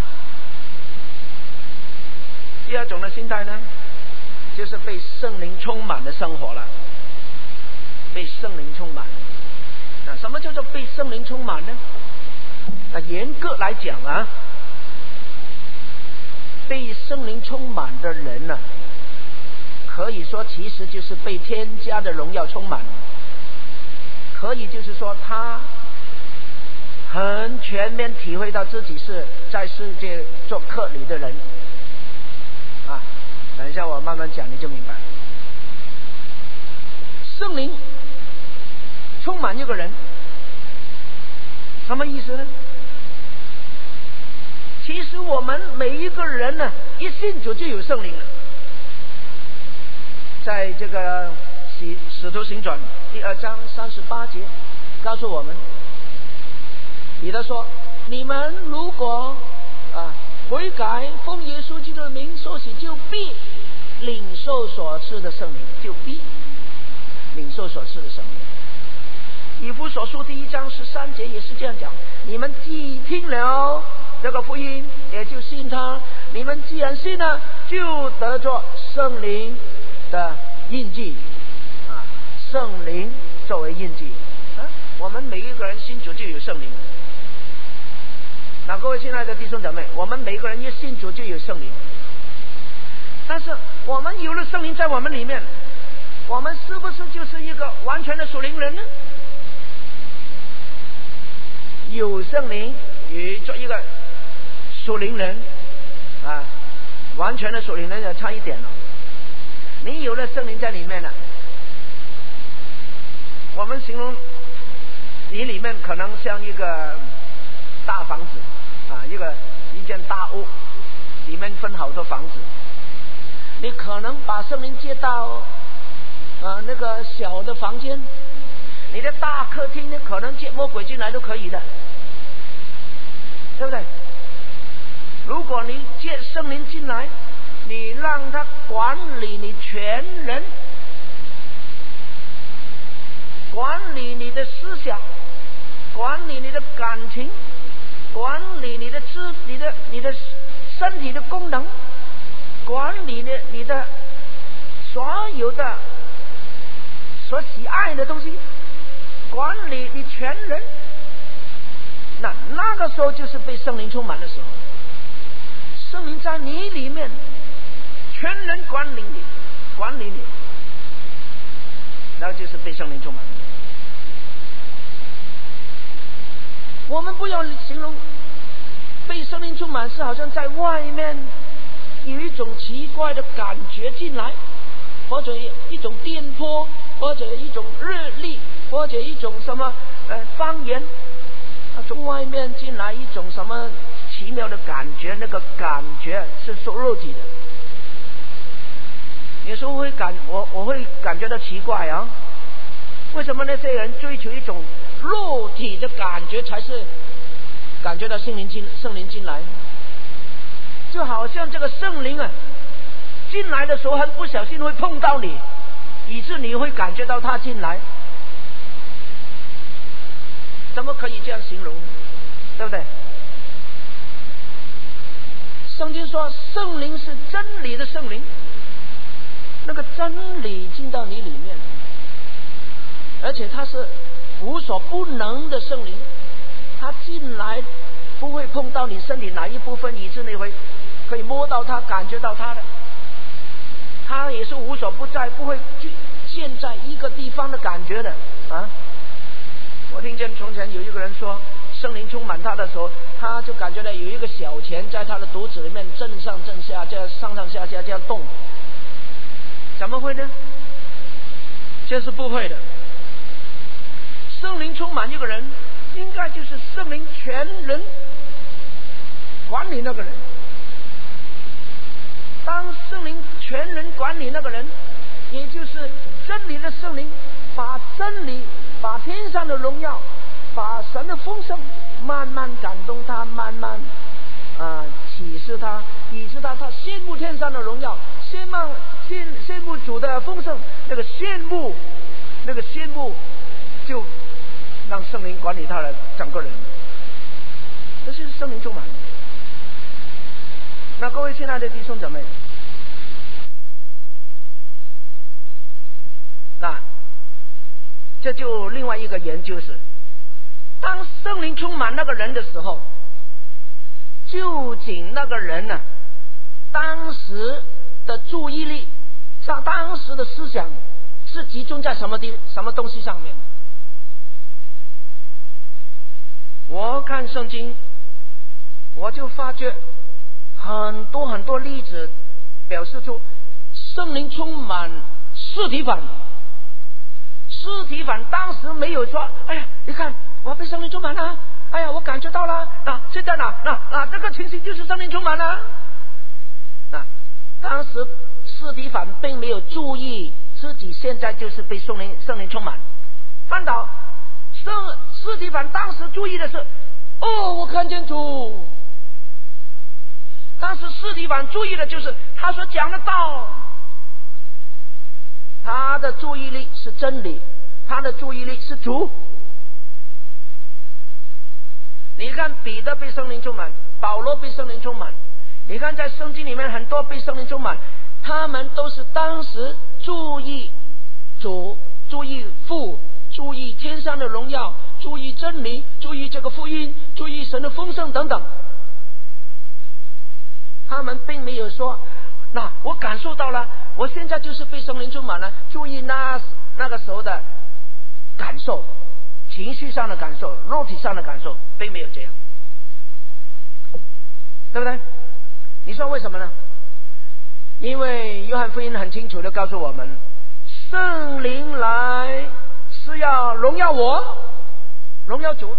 第二种的心态呢，就是被圣灵充满的生活了。被圣灵充满，那什么叫做被圣灵充满呢？那严格来讲啊，被圣灵充满的人呢、啊，可以说其实就是被天家的荣耀充满，可以就是说他很全面体会到自己是在世界做客旅的人啊。等一下我慢慢讲你就明白。圣灵充满一个人，什么意思呢？其实我们每一个人呢，一信主就有圣灵了。在这个使使徒行传第二章三十八节告诉我们，彼得说：你们如果啊悔改，奉耶稣基督的名受洗，就必领受所赐的圣灵，就必领受所赐的圣灵。以弗所书第一章十三节也是这样讲：你们既听了这个福音，也就信他。你们既然信了，就得着圣灵的印记啊，圣灵作为印记啊。我们每一个人信主就有圣灵。那各位亲爱的弟兄姊妹，我们每一个人一信主就有圣灵，但是我们有了圣灵在我们里面，我们是不是就是一个完全的属灵人呢？有圣灵与做一个属灵人啊，完全的属灵人要差一点了。你有了圣灵在里面了，我们形容你里面可能像一个大房子啊，一个一间大屋，里面分好多房子。你可能把圣灵接到啊那个小的房间，你的大客厅呢，可能接魔鬼进来都可以的，对不对？如果你接圣灵进来，你让他管理你全人，管理你的思想，管理你的感情，管理你的肢你的你的身体的功能，管理你你的所有的所喜爱的东西，管理你全人，那那个时候就是被圣灵充满的时候。圣灵在你里面全人管理你，管理你，那就是被圣灵充满。我们不要形容被圣灵充满是好像在外面有一种奇怪的感觉进来，或者一种颠簸，或者一种日历，或者一种什么呃方言啊，从外面进来一种什么奇妙的感觉，那个感觉是属肉体的。有时候会感我我会感觉到奇怪啊，为什么那些人追求一种肉体的感觉，才是感觉到圣灵进圣灵进来？就好像这个圣灵啊，进来的时候很不小心会碰到你，以致你会感觉到他进来。怎么可以这样形容？对不对？圣经说圣灵是真理的圣灵，那个真理进到你里面，而且它是无所不能的圣灵，它进来不会碰到你身体哪一部分，以致你会可以摸到它，感觉到它的。它也是无所不在，不会建在一个地方的感觉的啊！我听见从前有一个人说， 圣灵充满他的时候，他就感觉到有一个小钱在他的肚子里面震上震下，这样上上下下这样动。怎么会呢？这是不会的。圣灵充满一个人，应该就是圣灵全人管理那个人。当圣灵全人管理那个人，也就是真理的圣灵，把真理、把天上的荣耀、把神的丰盛慢慢感动他，慢慢啊、呃、启示他，以致他他羡慕天上的荣耀，羡慕羡羡慕主的丰盛，那个羡慕那个羡慕就让圣灵管理他的整个人，这是圣灵充满。那各位亲爱的弟兄姊妹，那这就另外一个研究是，当圣灵充满那个人的时候，究竟那个人呢、啊，当时的注意力上，当时的思想是集中在什么地什么东西上面？我看圣经，我就发觉很多很多例子表示出圣灵充满司提反。司提反当时没有说，哎呀，你看我被圣灵充满了，哎呀，我感觉到了，那现在呢，那那这个情形就是圣灵充满了。那当时司提反并没有注意自己现在就是被圣灵圣灵充满，反倒圣司提反当时注意的是，哦，我看见主。当时司提反注意的就是他所讲的道，他的注意力是真理，他的注意力是主。你看彼得被圣灵充满，保罗被圣灵充满，你看在圣经里面很多被圣灵充满，他们都是当时注意主，注意父，注意天上的荣耀，注意真理，注意这个福音，注意神的丰盛等等。他们并没有说，那我感受到了，我现在就是被圣灵充满了，注意那那个时候的感受，情绪上的感受，肉体上的感受，并没有这样，对不对？你说为什么呢？因为约翰福音很清楚的告诉我们，圣灵来是要荣耀我，荣耀主。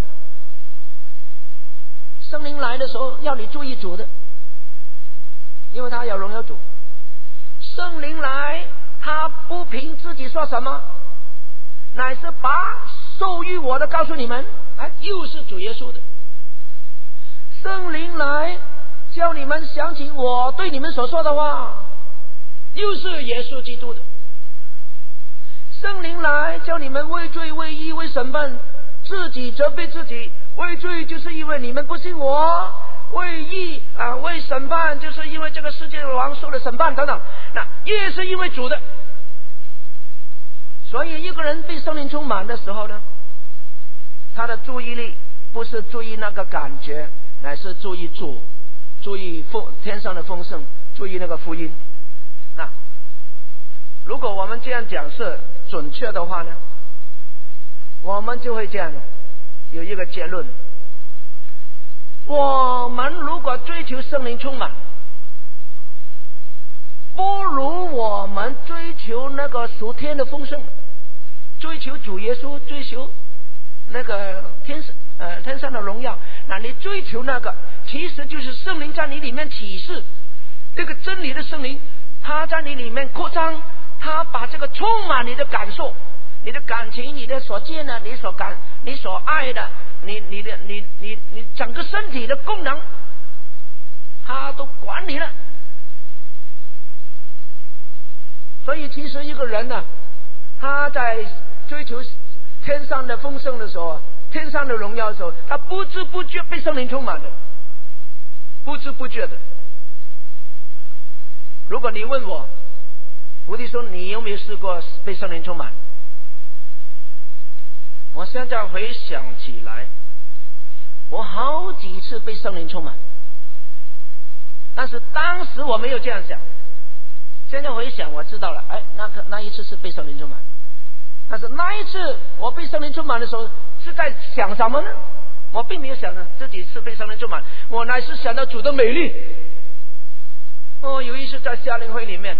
圣灵来的时候要你注意主的，因为他要荣耀主。圣灵来，他不凭自己说什么，乃是把受于我的告诉你们，啊，又是主耶稣的。圣灵来叫你们想起我对你们所说的话，又是耶稣基督的。圣灵来叫你们为罪为义为审判，自己责备自己。为罪就是因为你们不信我，为义啊，为审判就是因为这个世界的王受了审判等等，那也是因为主的。所以一个人被圣灵充满的时候呢，他的注意力不是注意那个感觉，乃是注意主，注意天上的丰盛，注意那个福音。那如果我们这样讲是准确的话呢，我们就会这样有一个结论：我们如果追求圣灵充满，不如我们追求那个属天的丰盛，追求主耶稣，追求那个天上呃天上的荣耀。那你追求那个，其实就是圣灵在你里面启示，这个真理的圣灵，他在你里面扩张，他把这个充满你的感受，你的感情，你的所见的，你所感，你所爱的，你你的你你你整个身体的功能，他都管理了。所以其实一个人呢、啊，他在追求天上的丰盛的时候，天上的荣耀的时候，他不知不觉被圣灵充满的，不知不觉的。如果你问我，吴弟兄，你有没有试过被圣灵充满？我现在回想起来，我好几次被圣灵充满，但是当时我没有这样想。现在回想，我知道了，哎，那个那一次是被圣灵充满，但是那一次我被圣灵充满的时候，是在想什么呢？ 我并没有想到自己是被圣灵充满，我乃是想到主的美丽。哦，有一次在夏令会里面，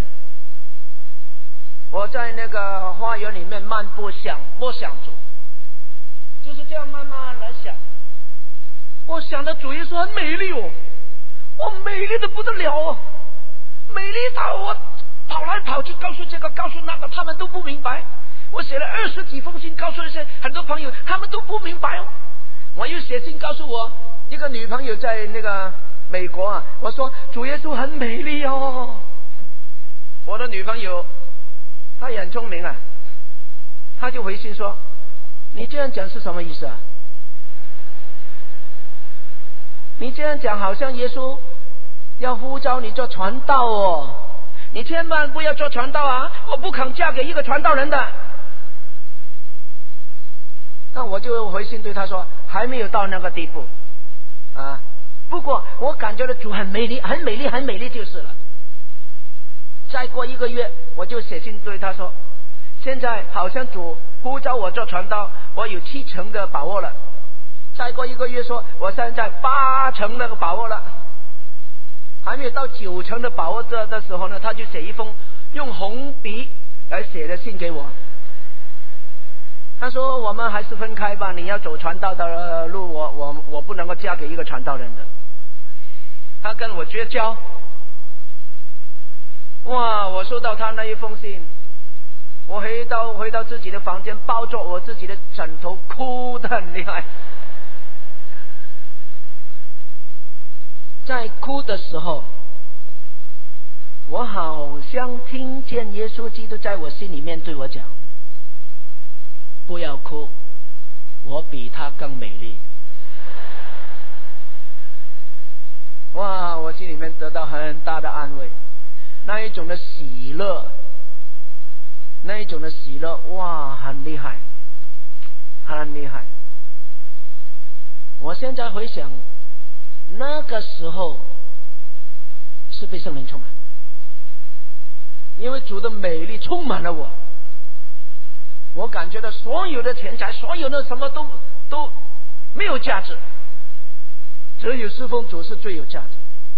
我在那个花园里面漫步想默想主，就是这样慢慢来想。我想到主耶稣很美丽哦，我美丽的不得了哦，美丽到我跑来跑去告诉这个告诉那个，他们都不明白。我写了二十几封信告诉一些很多朋友，他们都不明白哦。我又写信告诉我一个女朋友在那个美国啊，我说主耶稣很美丽哦。我的女朋友她也很聪明啊，她就回信说，你这样讲是什么意思啊？你这样讲好像耶稣要呼召你做传道哦，你千万不要做传道啊，我不肯嫁给一个传道人的。那我就回信对他说，还没有到那个地步啊，不过我感觉到主很美丽很美丽很美丽就是了。再过一个月我就写信对他说，现在好像主呼召我做传道，我有七成的把握了。再过一个月说，我现在八成那个把握了。还没有到九成的把握这的时候呢，他就写一封用红笔来写的信给我。他说我们还是分开吧，你要走传道的路，我我我不能够嫁给一个传道人的。他跟我绝交。哇！我收到他那一封信，我回到回到自己的房间，抱着我自己的枕头，哭得很厉害。在哭的时候，我好像听见耶稣基督在我心里面对我讲，不要哭，我比他更美丽。哇！我心里面得到很大的安慰，那一种的喜乐，那一种的喜乐，哇，很厉害，很厉害。我现在回想，那个时候是被圣灵充满，因为主的美丽充满了我。我感觉到所有的钱财，所有的什么都都没有价值，只有侍奉主是最有价值。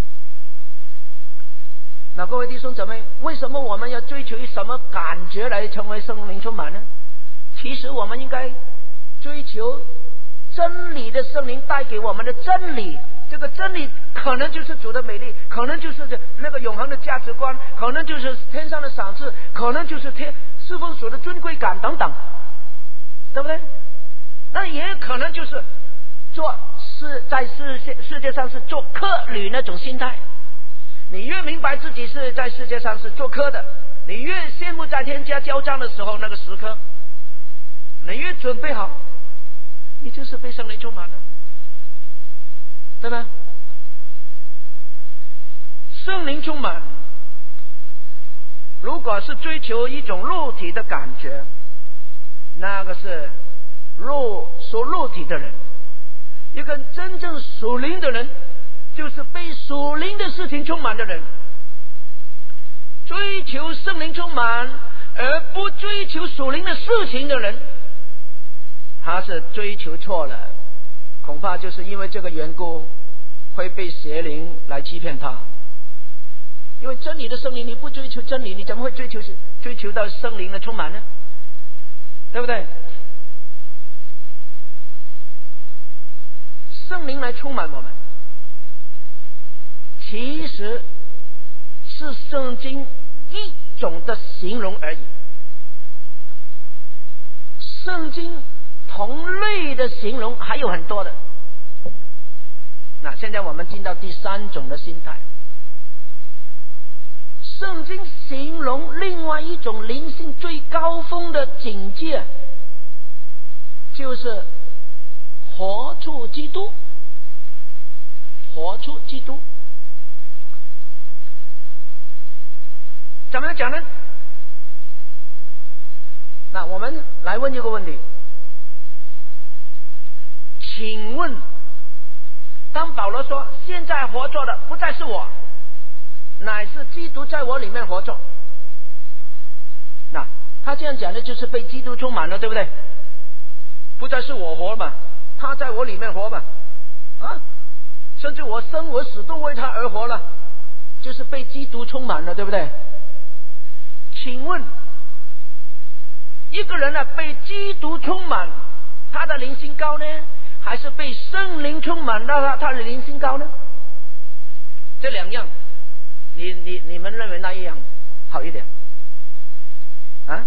那各位弟兄姊妹，为什么我们要追求什么感觉来成为圣灵充满呢？其实我们应该追求真理的圣灵带给我们的真理，这个真理可能就是主的美丽，可能就是那个永恒的价值观，可能就是天上的赏赐，可能就是天侍奉所的尊贵感等等，对不对？那也可能就是做是在世界世界上是做客旅那种心态。你越明白自己是在世界上是做客的，你越羡慕在天家交账的时候那个时刻，你越准备好，你就是被圣灵充满了，对吧？圣灵充满，如果是追求一种肉体的感觉，那个是肉属肉体的人。一个真正属灵的人，就是被属灵的事情充满的人。追求圣灵充满而不追求属灵的事情的人，他是追求错了，恐怕就是因为这个缘故会被邪灵来欺骗他。因为真理的圣灵，你不追求真理，你怎么会追求追求到圣灵的充满呢？对不对？圣灵来充满我们，其实是圣经一种的形容而已。圣经同类的形容还有很多的。那现在我们进到第三种的心态，圣经形容另外一种灵性最高峰的境界，就是活出基督。活出基督怎么样讲呢？那我们来问一个问题，请问当保罗说现在活着的不再是我，乃是基督在我里面活着，那他这样讲的就是被基督充满了，对不对？不再是我活嘛， 他在我里面活嘛，啊，甚至我生我死都为他而活了，就是被基督充满了，对不对？请问一个人呢、啊、被基督充满，他的灵性高呢，还是被圣灵充满到他他的灵性高呢？这两样，你你你们认为哪一样好一点啊？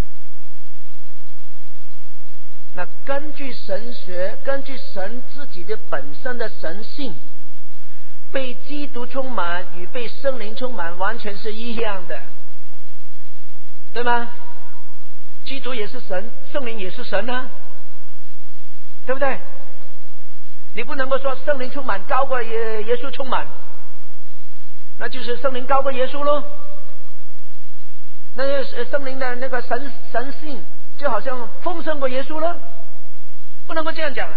那根据神学，根据神自己的本身的神性，被基督充满与被圣灵充满完全是一样的，对吗？基督也是神，圣灵也是神啊，对不对？你不能够说圣灵充满高过耶耶稣充满，那就是圣灵高过耶稣咯。那圣灵的那个神神性就好像丰盛过耶稣了，不能够这样讲。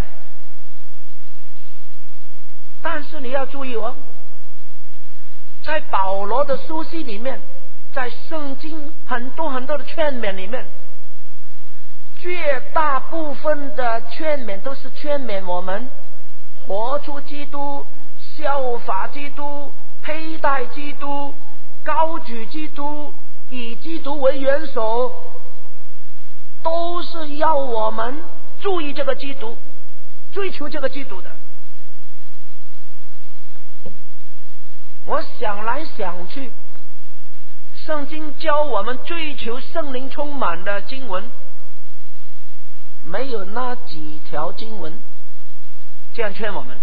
但是你要注意哦，在保罗的书信里面，在圣经很多很多的劝勉里面，绝大部分的劝勉都是劝勉我们活出基督，效法基督，佩戴基督，高举基督，以基督为元首，都是要我们注意这个基督，追求这个基督的。我想来想去，圣经教我们追求圣灵充满的经文，没有那几条经文这样劝我们。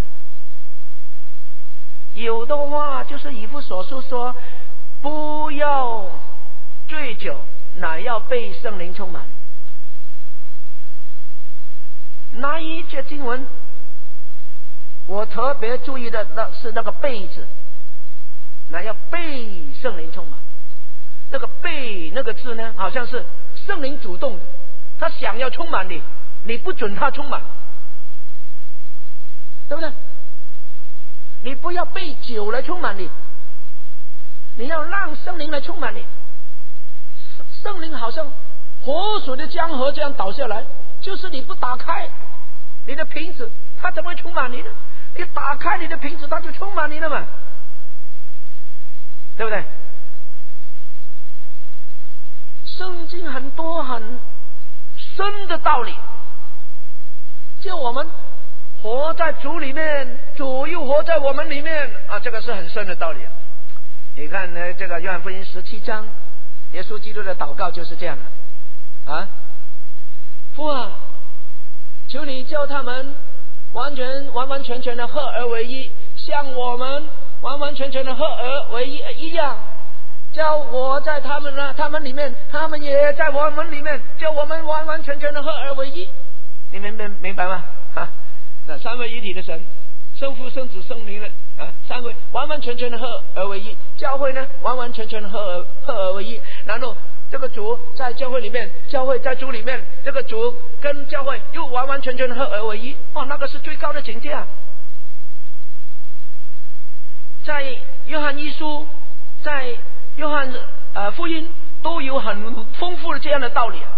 有的话就是以弗所书说，不要醉酒，乃要被圣灵充满。那一节经文我特别注意的那是那个被字，乃要被圣灵充满。那个被那个字呢，好像是圣灵主动的，他想要充满你，你不准他充满，对不对？你不要被酒来充满你，你要让圣灵来充满你。圣灵好像活水的江河这样倒下来，就是你不打开你的瓶子，它怎么会充满你呢？你打开你的瓶子，它就充满你了嘛，对不对？圣经很多很深的道理，叫我们活在主里面，主又活在我们里面啊，这个是很深的道理。你看呢，这个约翰福音十七章，耶稣基督的祷告就是这样的啊，父啊，求你叫他们完全完完全全的合而为一，像我们完完全全的合而为一一样，叫我在他们呢，他们里面，他们也在我们里面，叫我们完完全全的合而为一。你们明明白吗？哈，那三位一体的神，圣父、圣子、圣灵的啊，三位完完全全的合而为一。教会呢，完完全全的合而合而为一。然后这个主在教会里面，教会在主里面，这个主跟教会又完完全全的合而为一。哇，那个是最高的境界啊！在约翰一书，在约翰呃福音都有很丰富的这样的道理啊。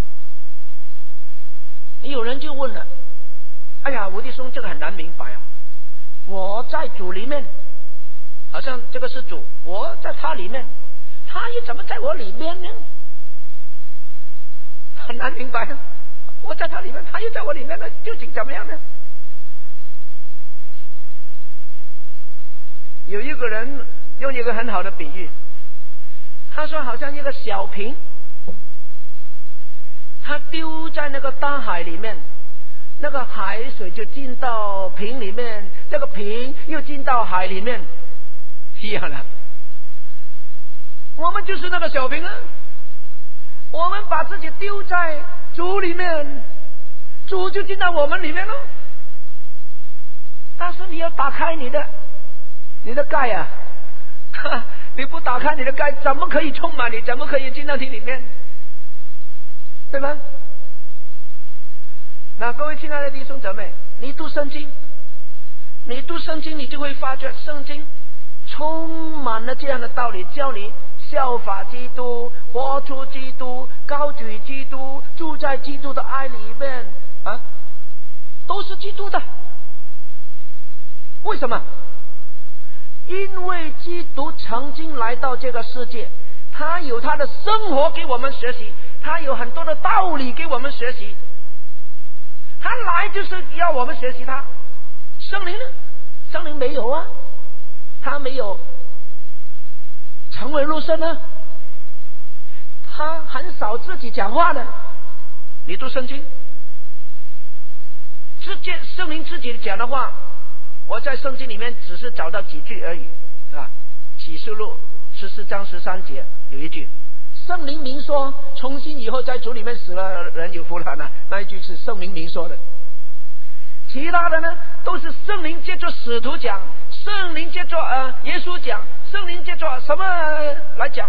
有人就问了，哎呀，吴弟兄，这个很难明白啊！我在主里面，好像这个是主，我在他里面，他又怎么在我里面呢？很难明白啊！我在他里面，他又在我里面，那究竟怎么样呢？有一个人用一个很好的比喻，他说好像一个小瓶，他丢在那个大海里面，那个海水就进到瓶里面，这个瓶又进到海里面，一样的。我们就是那个小瓶啊，我们把自己丢在主里面，主就进到我们里面了。但是你要打开你的你的盖啊，你不打开你的盖，怎么可以充满你？怎么可以进到你里面？对吗？那各位亲爱的弟兄姊妹，你读圣经，你读圣经，你就会发觉圣经充满了这样的道理，教你效法基督，活出基督，高举基督，住在基督的爱里面啊， 都是基督的。为什么？因为基督曾经来到这个世界，他有他的生活给我们学习，他有很多的道理给我们学习，他来就是要我们学习他。圣灵呢？圣灵没有啊，他没有成为肉身呢，他很少自己讲话的。你读圣经，直接圣灵自己讲的话，我在圣经里面只是找到几句而已啊。启示录十四章十三节有一句，圣灵明说，从今以后在主里面死了人有福了呢，那一句是圣灵明说的。其他的呢，都是圣灵借着使徒讲，圣灵借着呃耶稣讲，圣灵借着什么来讲？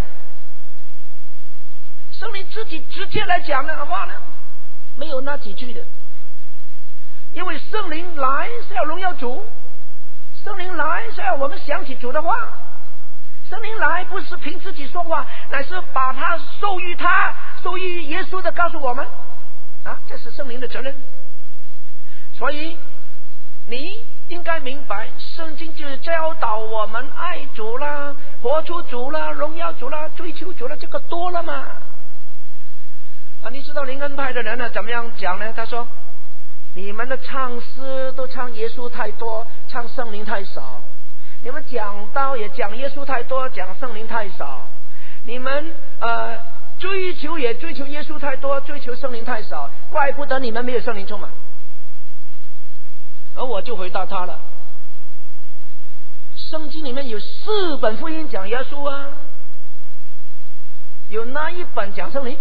圣灵自己直接来讲的话呢，没有那几句的。因为圣灵来是要荣耀主，圣灵来是要我们想起主的话，圣灵来不是凭自己说话，乃是把他授予他授予耶稣的告诉我们啊，这是圣灵的责任。所以你应该明白，圣经就是教导我们爱主啦，活出主啦，荣耀主啦，追求主啦，这个多了嘛。啊，你知道灵恩派的人呢怎么样讲呢？他说，你们的唱诗都唱耶稣太多，唱圣灵太少，你们讲道也讲耶稣太多，讲圣灵太少，你们呃追求也追求耶稣太多，追求圣灵太少，怪不得你们没有圣灵充满。而我就回答他了，圣经里面有四本福音讲耶稣啊，有哪一本讲圣灵？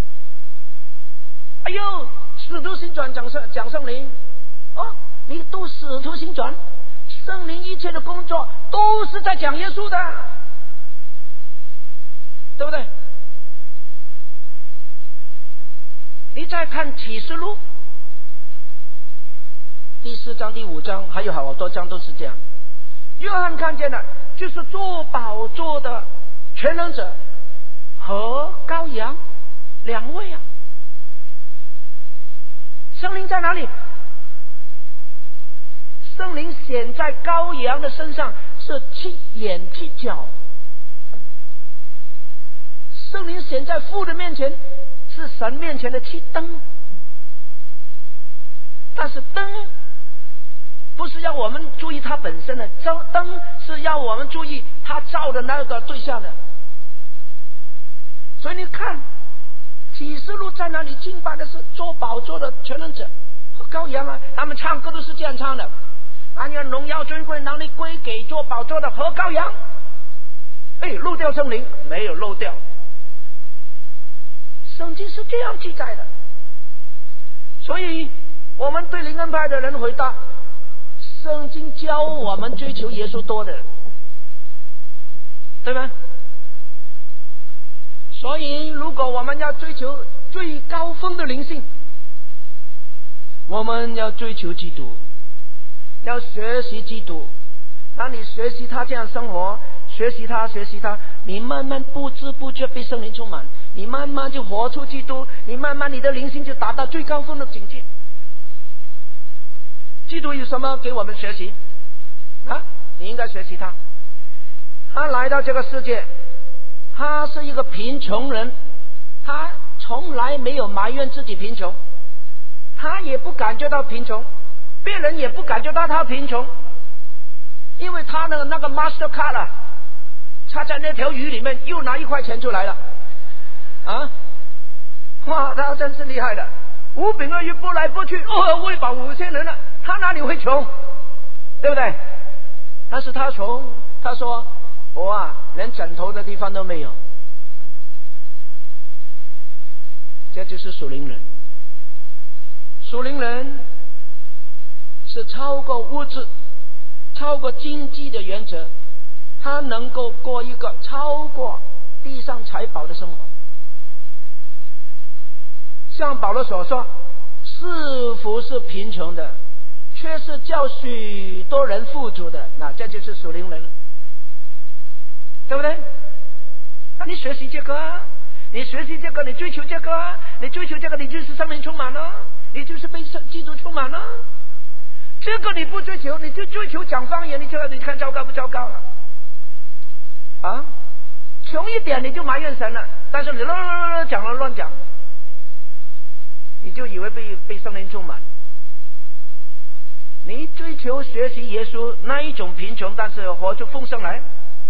哎呦，使徒行传讲圣讲圣灵哦，你读使徒行传，圣灵一切的工作都是在讲耶稣的，对不对？你再看启示录第四章第五章还有好多章都是这样，约翰看见了就是坐宝座的全能者和羔羊两位啊。圣灵在哪里？圣灵显在羔羊的身上，是七眼七脚。圣灵显在父的面前，是神面前的七灯。但是灯不是要我们注意它本身的，灯是要我们注意它照的那个对象的。所以你看启示录在哪里敬拜的是坐宝座的全能者和羔羊啊，他们唱歌都是这样唱的，那样荣耀尊贵能力归给坐宝座的和羔羊。哎，漏掉圣灵没有漏掉，圣经是这样记载的。所以我们对灵恩派的人回答，圣经教我们追求耶稣多的，对吗？所以如果我们要追求最高峰的灵性，我们要追求基督，要学习基督。当你学习他这样生活，学习他学习他，你慢慢不知不觉被圣灵充满，你慢慢就活出基督，你慢慢你的灵性就达到最高峰的境界。基督有什么给我们学习啊？你应该学习他。他来到这个世界，他是一个贫穷人，他从来没有埋怨自己贫穷，他也不感觉到贫穷，别人也不感觉到他贫穷，因为他的那个 Master Card 啊，插在那条鱼里面又拿一块钱出来了啊！哇，他真是厉害的，五饼二鱼拨来拨去，哦，喂饱五千人了，他哪里会穷，对不对？但是他穷，他说我啊连枕头的地方都没有。这就是属灵人。属灵人是超过物质超过经济的原则，他能够过一个超过地上财宝的生活。像保罗所说，似乎是贫穷的，却是叫许多人富足的，那这就是属灵人了，对不对？那你学习这个啊，你学习这个，你追求这个啊，你追求这个，你就是圣灵充满了，你就是被基督充满了， 这个你不追求，你就追求讲方言，你就你看糟糕不糟糕了？啊，穷一点你就埋怨神了，但是你乱乱乱乱讲了乱讲，你就以为被被圣灵充满。你追求学习耶稣那一种贫穷，但是活出丰盛来。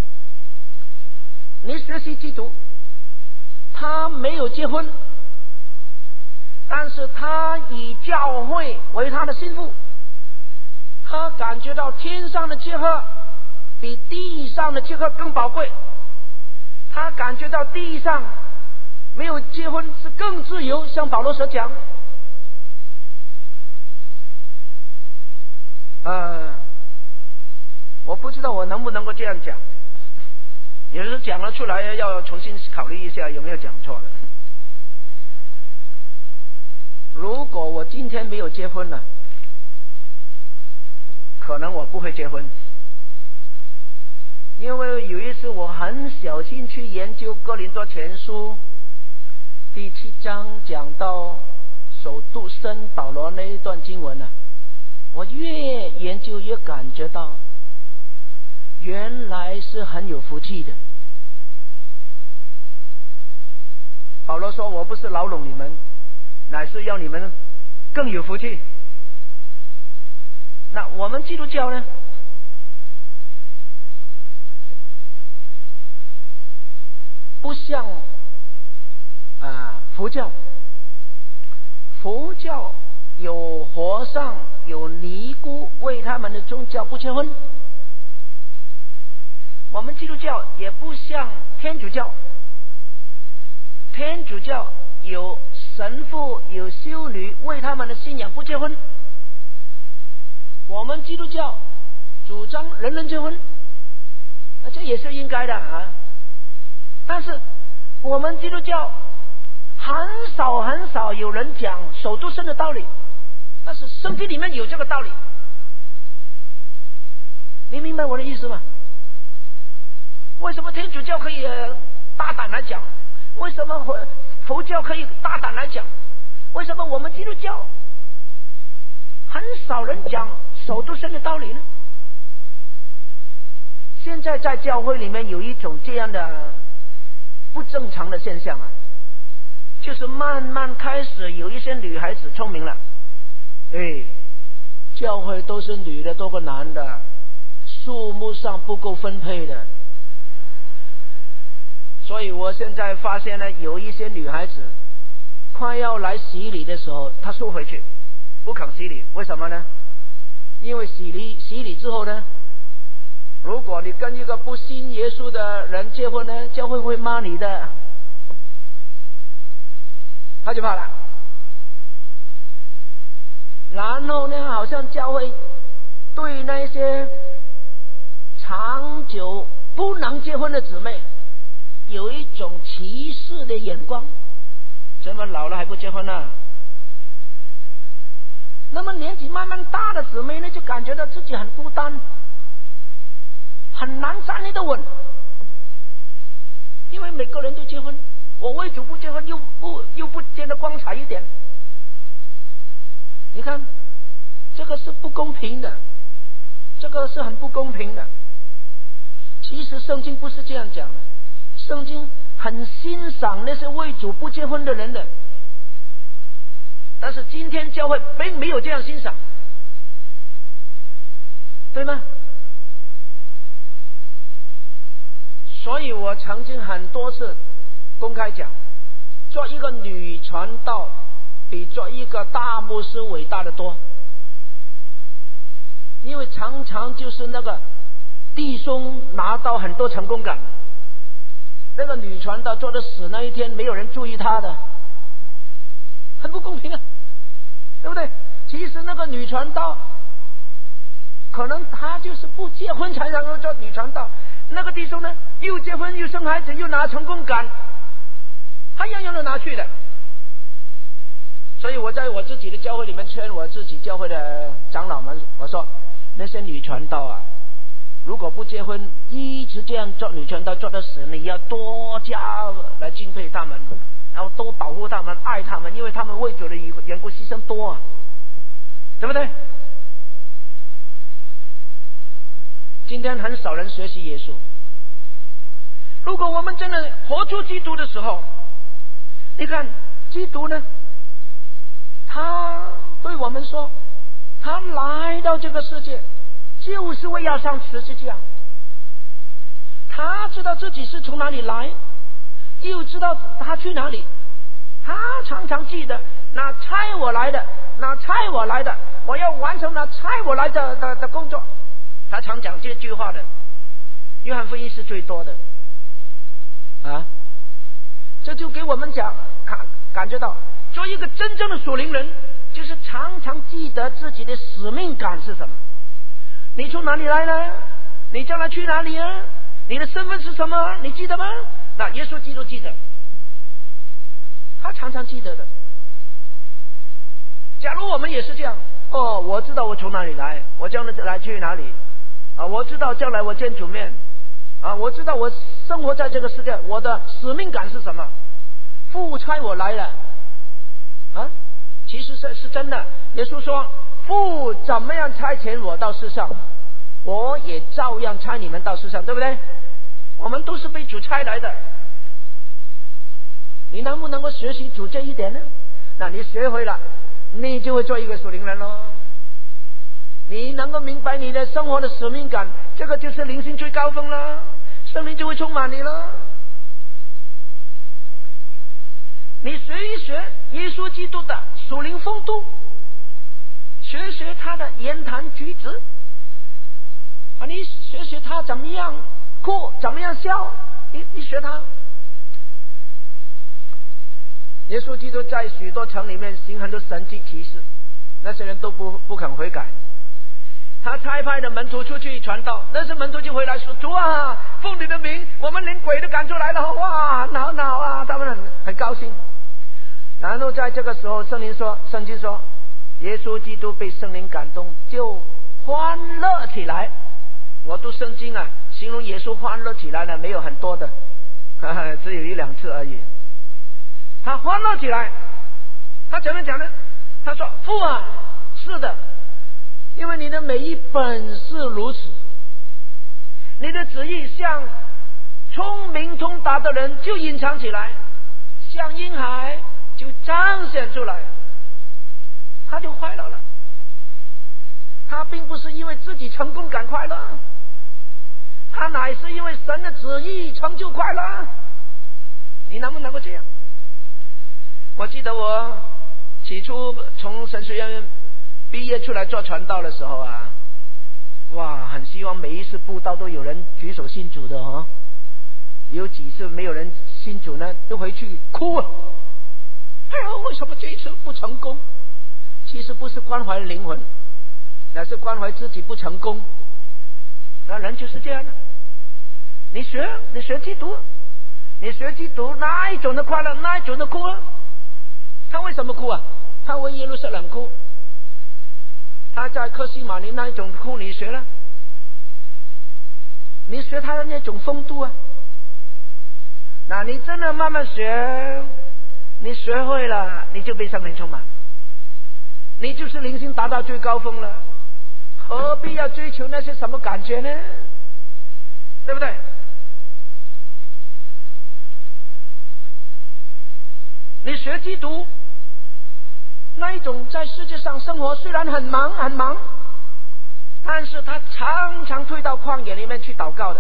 你学习基督，他没有结婚，但是他以教会为他的心腹，他感觉到天上的结合比地上的结合更宝贵，他感觉到地上没有结婚是更自由，像保罗所讲。呃，我不知道我能不能够这样讲，也是讲了出来要重新考虑一下有没有讲错的。如果我今天没有结婚了，可能我不会结婚，因为有一次我很小心去研究哥林多前书第七章讲到守独身保罗那一段经文呢、啊，我越研究越感觉到原来是很有福气的。保罗说，我不是牢笼你们，乃是要你们更有福气。那我们基督教呢，不像啊佛教，佛教有和尚有尼姑为他们的宗教不结婚。我们基督教也不像天主教，天主教有神父有修女为他们的信仰不结婚。我们基督教主张人人结婚，这也是应该的啊。但是我们基督教很少很少有人讲守独身的道理，但是圣经里面有这个道理。你明白我的意思吗？为什么天主教可以大胆来讲？为什么佛教可以大胆来讲？为什么我们基督教很少人讲守独身的道理呢？现在在教会里面有一种这样的不正常的现象啊，就是慢慢开始有一些女孩子聪明了，哎，教会都是女的多过男的，数目上不够分配的。所以我现在发现呢，有一些女孩子快要来洗礼的时候，她缩回去，不肯洗礼。为什么呢？因为洗礼洗礼之后呢，如果你跟一个不信耶稣的人结婚呢，教会会骂你的，他就怕了。然后呢，好像教会对那些长久不能结婚的姊妹有一种歧视的眼光，怎么老了还不结婚呢？那么年纪慢慢大的姊妹呢，就感觉到自己很孤单，很难站立得稳，因为每个人都结婚，我为主不结婚又不又不见得光彩一点。你看，这个是不公平的，这个是很不公平的。其实圣经不是这样讲的，圣经很欣赏那些为主不结婚的人的，但是今天教会并没有这样欣赏，对吗？所以我曾经很多次公开讲，做一个女传道比做一个大牧师伟大的多。因为常常就是那个弟兄拿到很多成功感，那个女传道做的死那一天没有人注意她的，很不公平啊，对不对？其实那个女传道可能她就是不结婚才能够做女传道，那个弟兄呢又结婚又生孩子又拿成功感，他样样都拿去的。所以我在我自己的教会里面劝我自己教会的长老们，我说那些女传道啊，如果不结婚一直这样做女传道做到死，你要多加来敬佩他们，然后多保护他们爱他们，因为他们为主的缘故牺牲多啊，对不对？ 今天很少人学习耶稣。如果我们真的活出基督的时候，你看基督呢，他对我们说，他来到这个世界就是为要上十字架。他知道自己是从哪里来，又知道他去哪里。他常常记得，那差我来的，那差我来的，我要完成那差我来的 的, 的工作。他常讲这句话的。约翰福音是最多的啊，这就给我们讲感感觉到，做一个真正的属灵人，就是常常记得自己的使命感是什么。你从哪里来呢？你将来去哪里啊？你的身份是什么？你记得吗？那耶稣基督记得，他常常记得的。假如我们也是这样，哦，我知道我从哪里来，我将来去哪里啊？我知道将来我见主面啊！我知道我生活在这个世界，我的使命感是什么？父差我来了啊！其实是是真的。耶稣说，父怎么样差遣我到世上，我也照样差你们到世上，对不对？我们都是被主差来的。你能不能够学习主这一点呢？那你学会了，你就会做一个属灵人咯。你能够明白你的生活的使命感，这个就是灵性最高峰了，圣灵就会充满你了。你学一学耶稣基督的属灵风度，学学他的言谈举止啊，你学学他怎么样哭，怎么样笑，你你学他。耶稣基督在许多城里面行很多神迹奇事，那些人都不不肯悔改。他差派的门徒出去传道，那些门徒就回来说，主啊，奉你的名我们连鬼都赶出来了，哇，好好啊，他们很很高兴。然后在这个时候，圣灵说，圣经说耶稣基督被圣灵感动，就欢乐起来。我读圣经啊，形容耶稣欢乐起来呢，没有很多的，呵呵，只有一两次而已。他欢乐起来，他怎么讲呢？他说，父啊，是的，因为你的美意本是如此，你的旨意像聪明通达的人就隐藏起来，像婴孩就彰显出来，他就快乐了。他并不是因为自己成功感快乐，他乃是因为神的旨意成就快乐。你能不能够这样？我记得我起初从神学院毕业出来做传道的时候啊，哇，很希望每一次布道都有人举手信主的哦。有几次没有人信主呢，就回去哭啊！哎呀，为什么这一次不成功？其实不是关怀灵魂，乃是关怀自己不成功。那人就是这样的。你学，你学基督，你学基督那一种的快乐，那一种的哭啊！他为什么哭啊？他为耶路撒冷哭。他在克西马尼那一种哭，你学了，你学他的那种风度啊。那你真的慢慢学，你学会了，你就被圣灵充满，你就是灵性达到最高峰了。何必要追求那些什么感觉呢？对不对？你学基督那一种在世界上生活，虽然很忙很忙，但是他常常退到旷野里面去祷告的，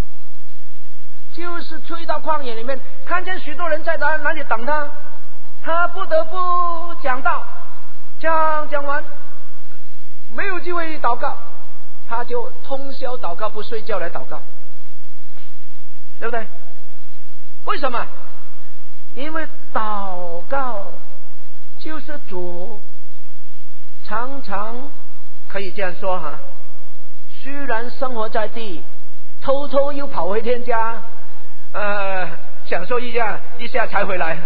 就是退到旷野里面，看见许多人在哪哪里等他，他不得不讲道，讲讲完没有机会祷告，他就通宵祷告，不睡觉来祷告，对不对？为什么？因为祷告就是主常常可以这样说哈，虽然生活在地，偷偷又跑回天家，呃，享受一下一下才回来，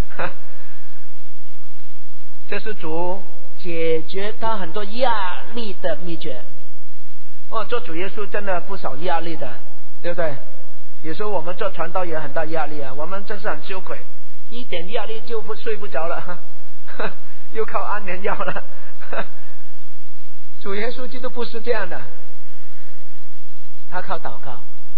这是主解决他很多压力的秘诀。哦，做主耶稣真的不少压力的，对不对？有时候我们做传道也很大压力啊，我们真是很羞愧，一点压力就不睡不着了，又靠安眠药了。主耶稣基督不是这样的， 靠祷告，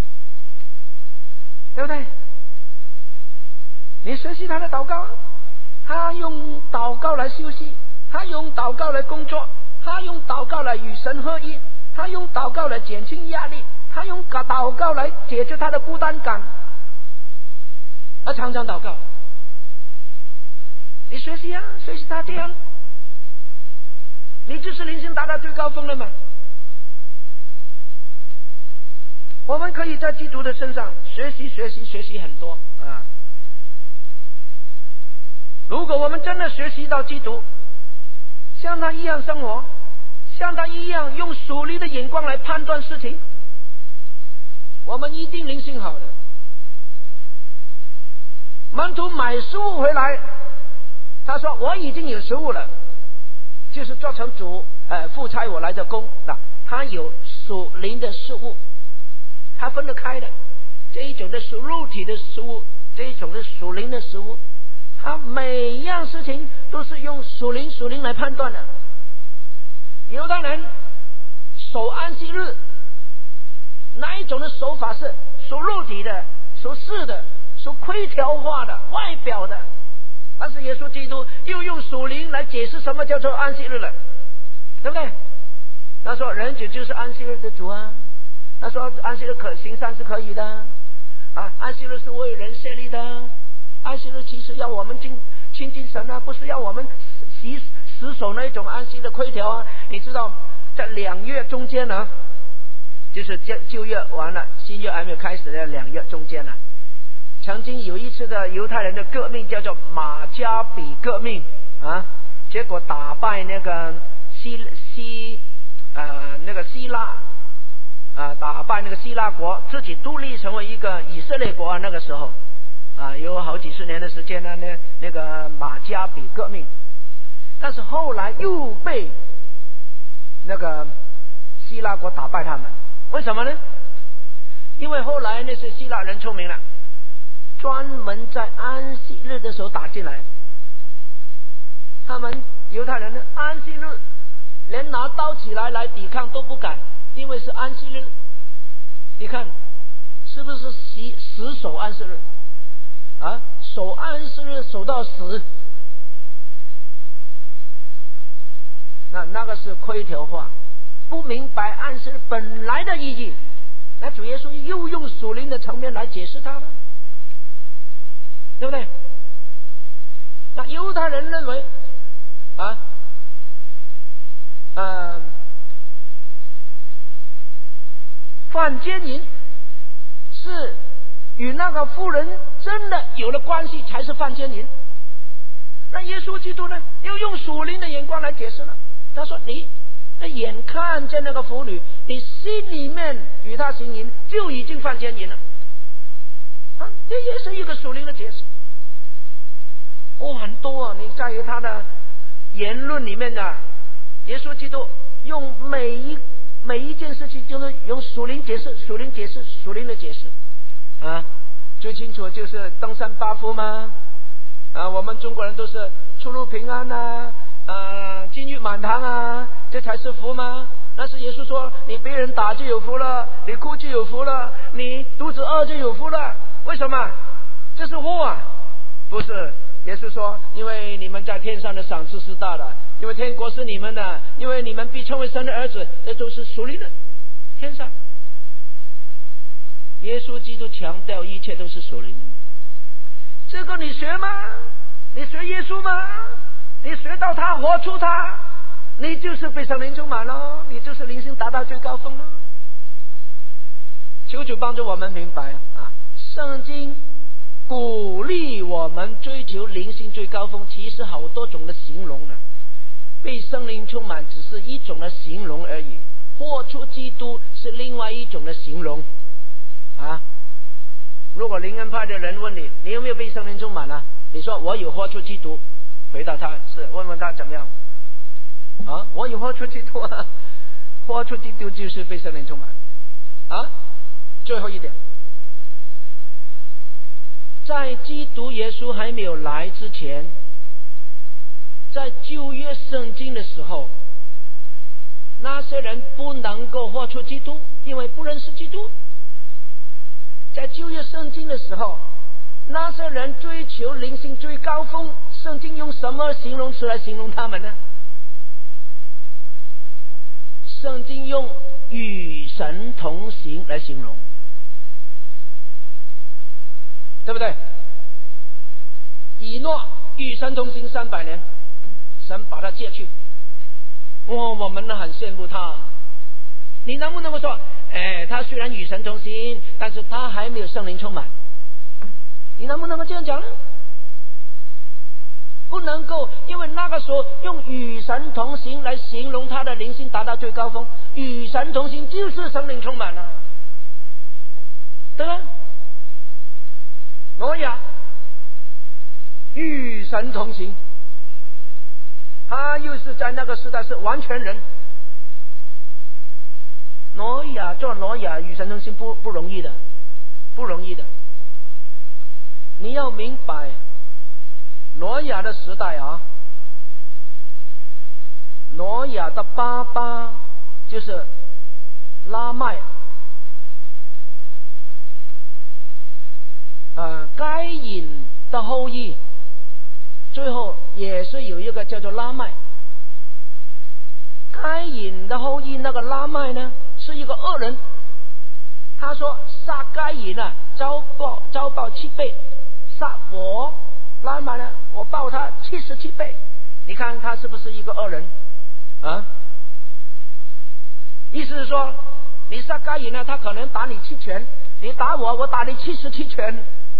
对不对？你学习他的祷告，他用祷告来休息，他用祷告来工作，他用祷告来与神合一，他用祷告来减轻压力，他用祷告来解决他的孤单感，他常常祷告。你学习啊，学习他这样，你就是灵性达到最高峰了嘛。我们可以在基督的身上学习学习学习很多啊。如果我们真的学习到基督，像他一样生活，像他一样用属灵的眼光来判断事情，我们一定灵性好的。门徒买食物回来，他说我已经有食物了，就是做成主呃父差我来的工啊，他有属灵的食物，他分得开的，这一种的属肉体的食物，这一种的属灵的食物，他每一样事情都是用属灵属灵来判断的。犹太人守安息日，哪一种的手法是属肉体的、属世的、属规条化的、外表的？但是耶稣基督又用属灵来解释什么叫做安息日了，对不对？他说人子就是安息日的主啊，他说安息日可行善是可以的啊，安息日是为人设立的，安息日其实要我们亲亲近神啊，不是要我们死死守那种安息的规条啊。你知道在两月中间呢，就是旧约完了，新约还没有开始的两月中间呢，曾经有一次的犹太人的革命叫做马加比革命啊，结果打败那个希希呃那个希腊啊，打败那个希腊国，自己独立成为一个以色列国啊。那个时候啊，有好几十年的时间呢，那那个马加比革命，但是后来又被那个希腊国打败他们，为什么呢？因为后来那些希腊人聪明了，专门在安息日的时候打进来。他们犹太人的安息日连拿刀起来来抵抗都不敢，因为是安息日。你看是不是死守安息日啊？守安息日守到死，那那个是规条化，不明白安息日本来的意义。那主耶稣又用属灵的层面来解释它了，对不对？那犹太人认为啊，呃，犯奸淫是与那个妇人真的有了关系才是犯奸淫。那耶稣基督呢，又用属灵的眼光来解释了。他说你眼看见那个妇女，你心里面与她行淫，就已经犯奸淫了啊，这也是一个属灵的解释。哦，很多啊！你在于他的言论里面的，耶稣基督用每一每一件事情，就是用属灵解释、属灵解释、属灵的解释啊。最清楚就是登山八福嘛啊，我们中国人都是出入平安啊，啊，金玉满堂啊，这才是福吗？但是耶稣说，你被人打就有福了，你哭就有福了，你肚子饿就有福了。为什么？这是祸啊！不是。耶稣说，因为你们在天上的赏赐是大的，因为天国是你们的，因为你们必称为神的儿子，这都是属灵的天上。耶稣基督强调一切都是属灵的。这个你学吗？你学耶稣吗？你学到他，活出他，你就是被圣灵充满了，你就是灵性达到最高峰了。求主帮助我们明白啊，圣经鼓励我们追求灵性最高峰，其实好多种的形容呢。被圣灵充满只是一种的形容而已，活出基督是另外一种的形容啊。如果灵恩派的人问你，你有没有被圣灵充满啊？你说我有活出基督，回答他是，问问他怎么样啊？我有活出基督啊，活出基督就是被圣灵充满啊。最后一点，在基督耶稣还没有来之前，在旧约圣经的时候， 那些人不能够活出基督，因为不认识基督。在旧约圣经的时候，那些人追求灵性最高峰，圣经用什么形容词来形容他们呢？圣经用与神同行来形容，对不对？以诺与神同行三百年，神把他接去，哦，我们很羡慕他。你能不能够说，哎，他虽然与神同行，但是他还没有圣灵充满？你能不能够这样讲呢？不能够，因为那个时候用与神同行来形容他的灵性达到最高峰，与神同行就是圣灵充满了，对吧？挪亚与神同行，他又是在那个时代是完全人。挪亚做挪亚与神同行不不容易的，不容易的。你要明白，挪亚的时代啊，挪亚的爸爸就是拉麦，呃，该隐的后裔，最后也是有一个叫做拉麦。该隐的后裔那个拉麦呢，是一个恶人。他说杀该隐啊，遭报遭报七倍；杀我拉麦呢，我报他七十七倍。你看他是不是一个恶人啊？意思是说，你杀该隐呢，他可能打你七拳；你打我，我打你七十七拳。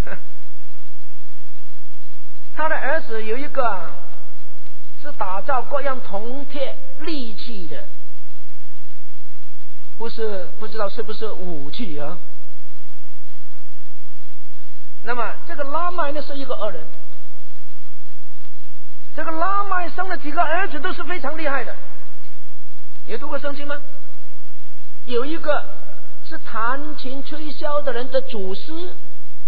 他的儿子有一个是打造各样铜铁利器的，不是不知道是不是武器啊？那么这个拉麦呢是一个恶人，这个拉麦生了几个儿子都是非常厉害的。有读过圣经吗？有一个是弹琴吹箫的人的祖师，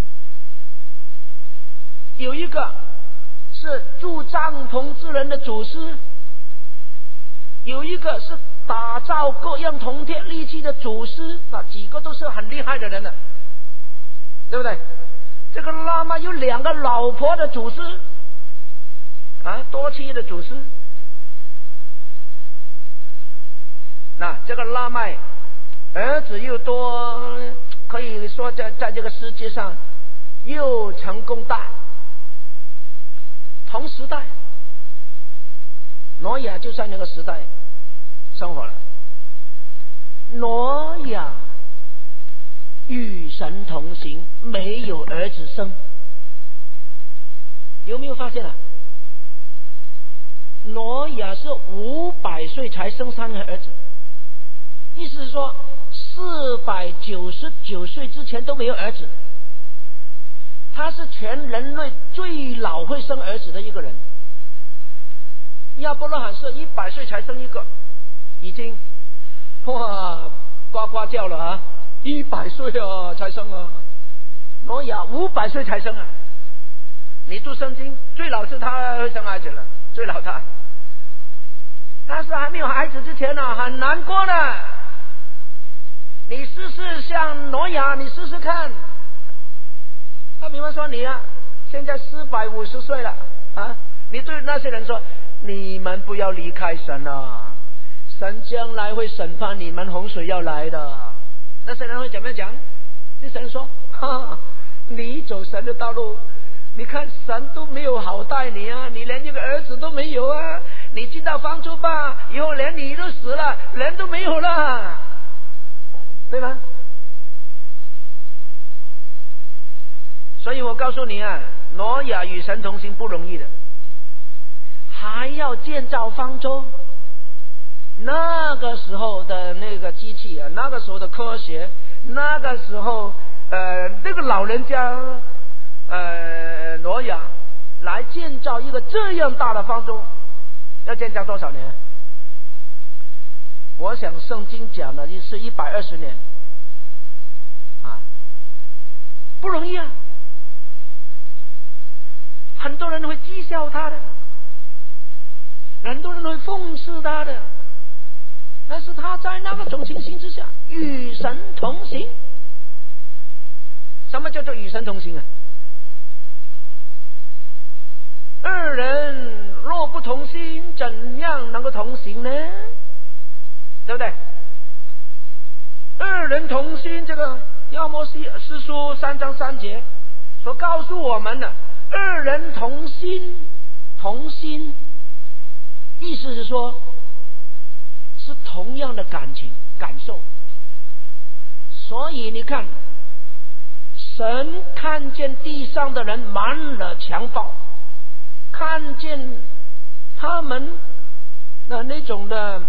有一个是住帐篷之人的祖师，有一个是打造各样铜铁利器的祖师，那几个都是很厉害的人了，对不对？这个拉麦有两个老婆的祖师啊，多妻的祖师。那这个拉麦儿子又多，可以说在在这个世界上又成功大。同时代，挪亚就在那个时代生活了。挪亚与神同行，没有儿子生。有没有发现啊？挪亚是五百岁才生三个儿子，意思是说四百九十九岁之前都没有儿子。他是全人类最老会生儿子的一个人。亚伯拉罕是一百岁才生一个，已经哇呱呱叫了啊！一百岁啊才生啊。挪亚五百岁才生啊。你读圣经，最老是他会生孩子了，最老他。但是还没有孩子之前呢、啊，很难过的。你试试像挪亚，你试试看。他比方说你啊，现在四百五十岁了啊，你对那些人说，你们不要离开神啊，神将来会审判你们，洪水要来的。那些人会怎么讲？那些人说，哈，你走神的道路，你看神都没有好待你啊，你连一个儿子都没有啊，你进到方舟吧，以后连你都死了，人都没有了，对吗？所以我告诉你啊，挪亚与神同行不容易的，还要建造方舟。那个时候的那个机器啊，那个时候的科学，那个时候呃，这个老人家呃挪亚来建造一个这样大的方舟，要建造多少年？我想圣经讲的是一百二十年啊，不容易啊。很多人会讥笑他的，很多人会讽刺他的， 但是他在那个种情形之下与神同行。什么叫做与神同行啊？二人若不同心，怎样能够同行呢？对不对？二人同心，这个要摩西诗书三章三节所告诉我们的，二人同心，同心意思是说是同样的感情感受。所以你看，神看见地上的人满了强暴，看见他们的那种的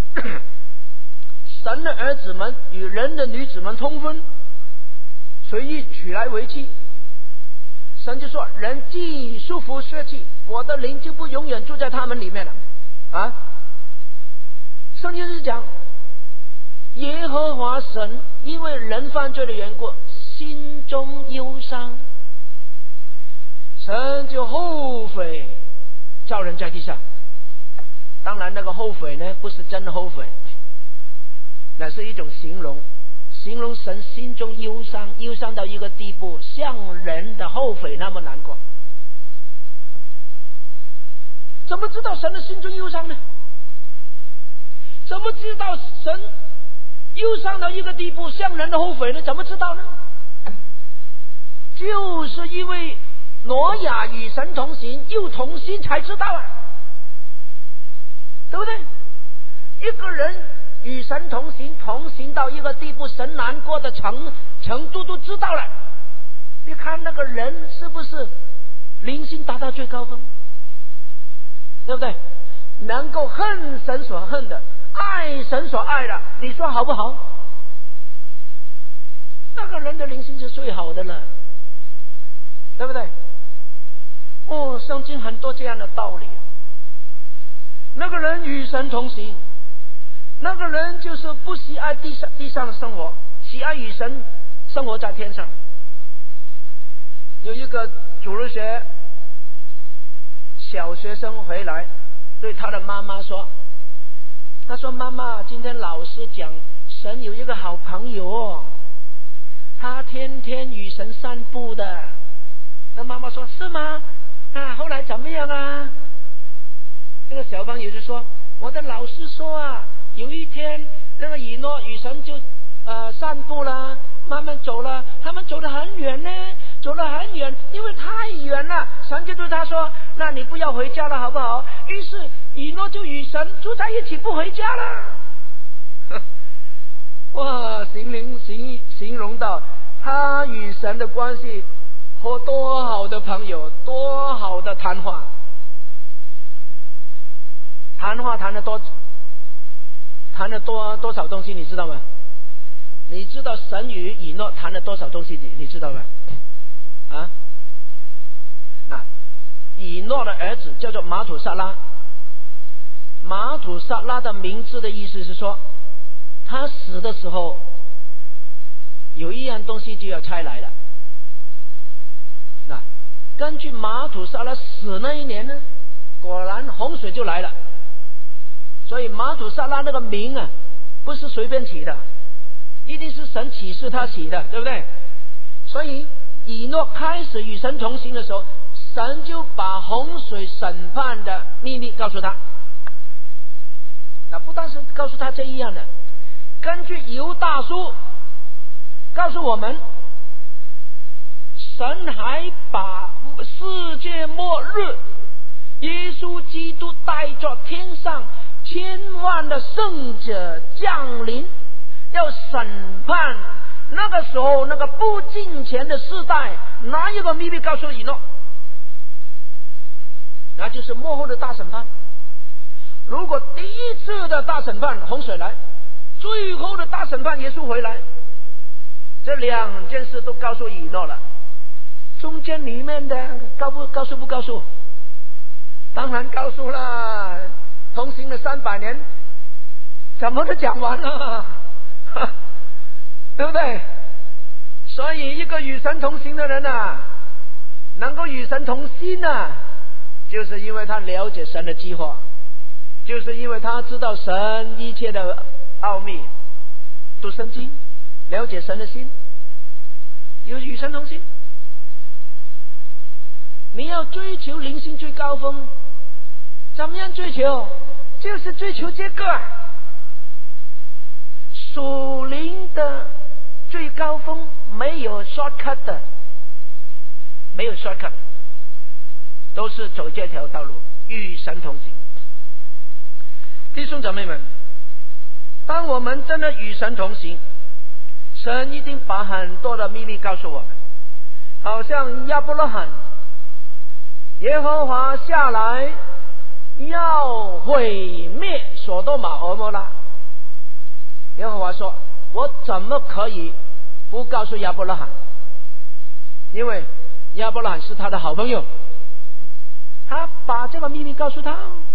神的儿子们与人的女子们通婚，随意娶来为妻，神就说：人既束缚舍弃，我的灵就不永远住在他们里面了啊！圣经是讲，耶和华神因为人犯罪的缘故，心中忧伤，神就后悔造人在地上。当然那个后悔呢，不是真的后悔，那是一种形容，形容神心中忧伤，忧伤到一个地步，像人的后悔那么难过。怎么知道神的心中忧伤呢？怎么知道神忧伤到一个地步，像人的后悔呢？怎么知道呢？就是因为挪亚与神同行，又同心，才知道啊，对不对？一个人与神同行，同行到一个地步，神难过的程程度都知道了。你看那个人是不是灵性达到最高峰？对不对？能够恨神所恨的，爱神所爱的，你说好不好？那个人的灵性是最好的了，对不对？哦，圣经很多这样的道理。那个人与神同行，那个人就是不喜爱地上地上的生活，喜爱与神生活在天上。有一个主日学小学生回来，对他的妈妈说，他说：妈妈，今天老师讲神有一个好朋友哦，他天天与神散步的。那妈妈说：是吗？啊，后来怎么样啊？那个小朋友就说：我的老师说啊，有一天那个以诺与神就呃散步了，慢慢走了，他们走得很远呢，走得很远，因为太远了，神就对他说：那你不要回家了好不好？于是以诺就与神住在一起，不回家了。哇，形容形形容到他与神的关系和多好的朋友，多好的谈话，谈话谈了多谈了多多少东西，你知道吗？你知道神与以诺谈了多少东西，你知道吗？啊，那以诺的儿子叫做马土撒拉，马土撒拉的名字的意思是说，他死的时候有一样东西就要拆来了。那根据马土撒拉死那一年呢，果然洪水就来了，所以马土撒拉那个名啊，不是随便起的，一定是神启示他起的，对不对？所以以诺开始与神同行的时候，神就把洪水审判的秘密告诉他。那不但是告诉他这一样的，根据犹大书告诉我们，神还把世界末日耶稣基督带着天上千万的圣者降临，要审判那个时候那个不敬虔的世代。哪一个秘密告诉以诺？那就是末后的大审判。如果第一次的大审判洪水来，最后的大审判耶稣回来，这两件事都告诉以诺了。中间里面的告不告诉不告诉？当然告诉了。同行了三百年，怎么都讲完了，对不对？所以一个与神同行的人啊，能够与神同心啊，就是因为他了解神的计划， 就是因为他知道神一切的奥秘，读圣经，了解神的心，有与神同行。你要追求灵性最高峰，怎么样追求？就是追求这个属灵的最高峰，没有 shortcut 的，没有 shortcut， 都是走这条道路，与神同行。弟兄姊妹们，当我们真的与神同行，神一定把很多的秘密告诉我们。好像亚伯拉罕，耶和华下来要毁灭所多玛俄摩拉，耶和华说，我怎么可以不告诉亚伯拉罕？因为亚伯拉罕是他的好朋友，他把这个秘密告诉他。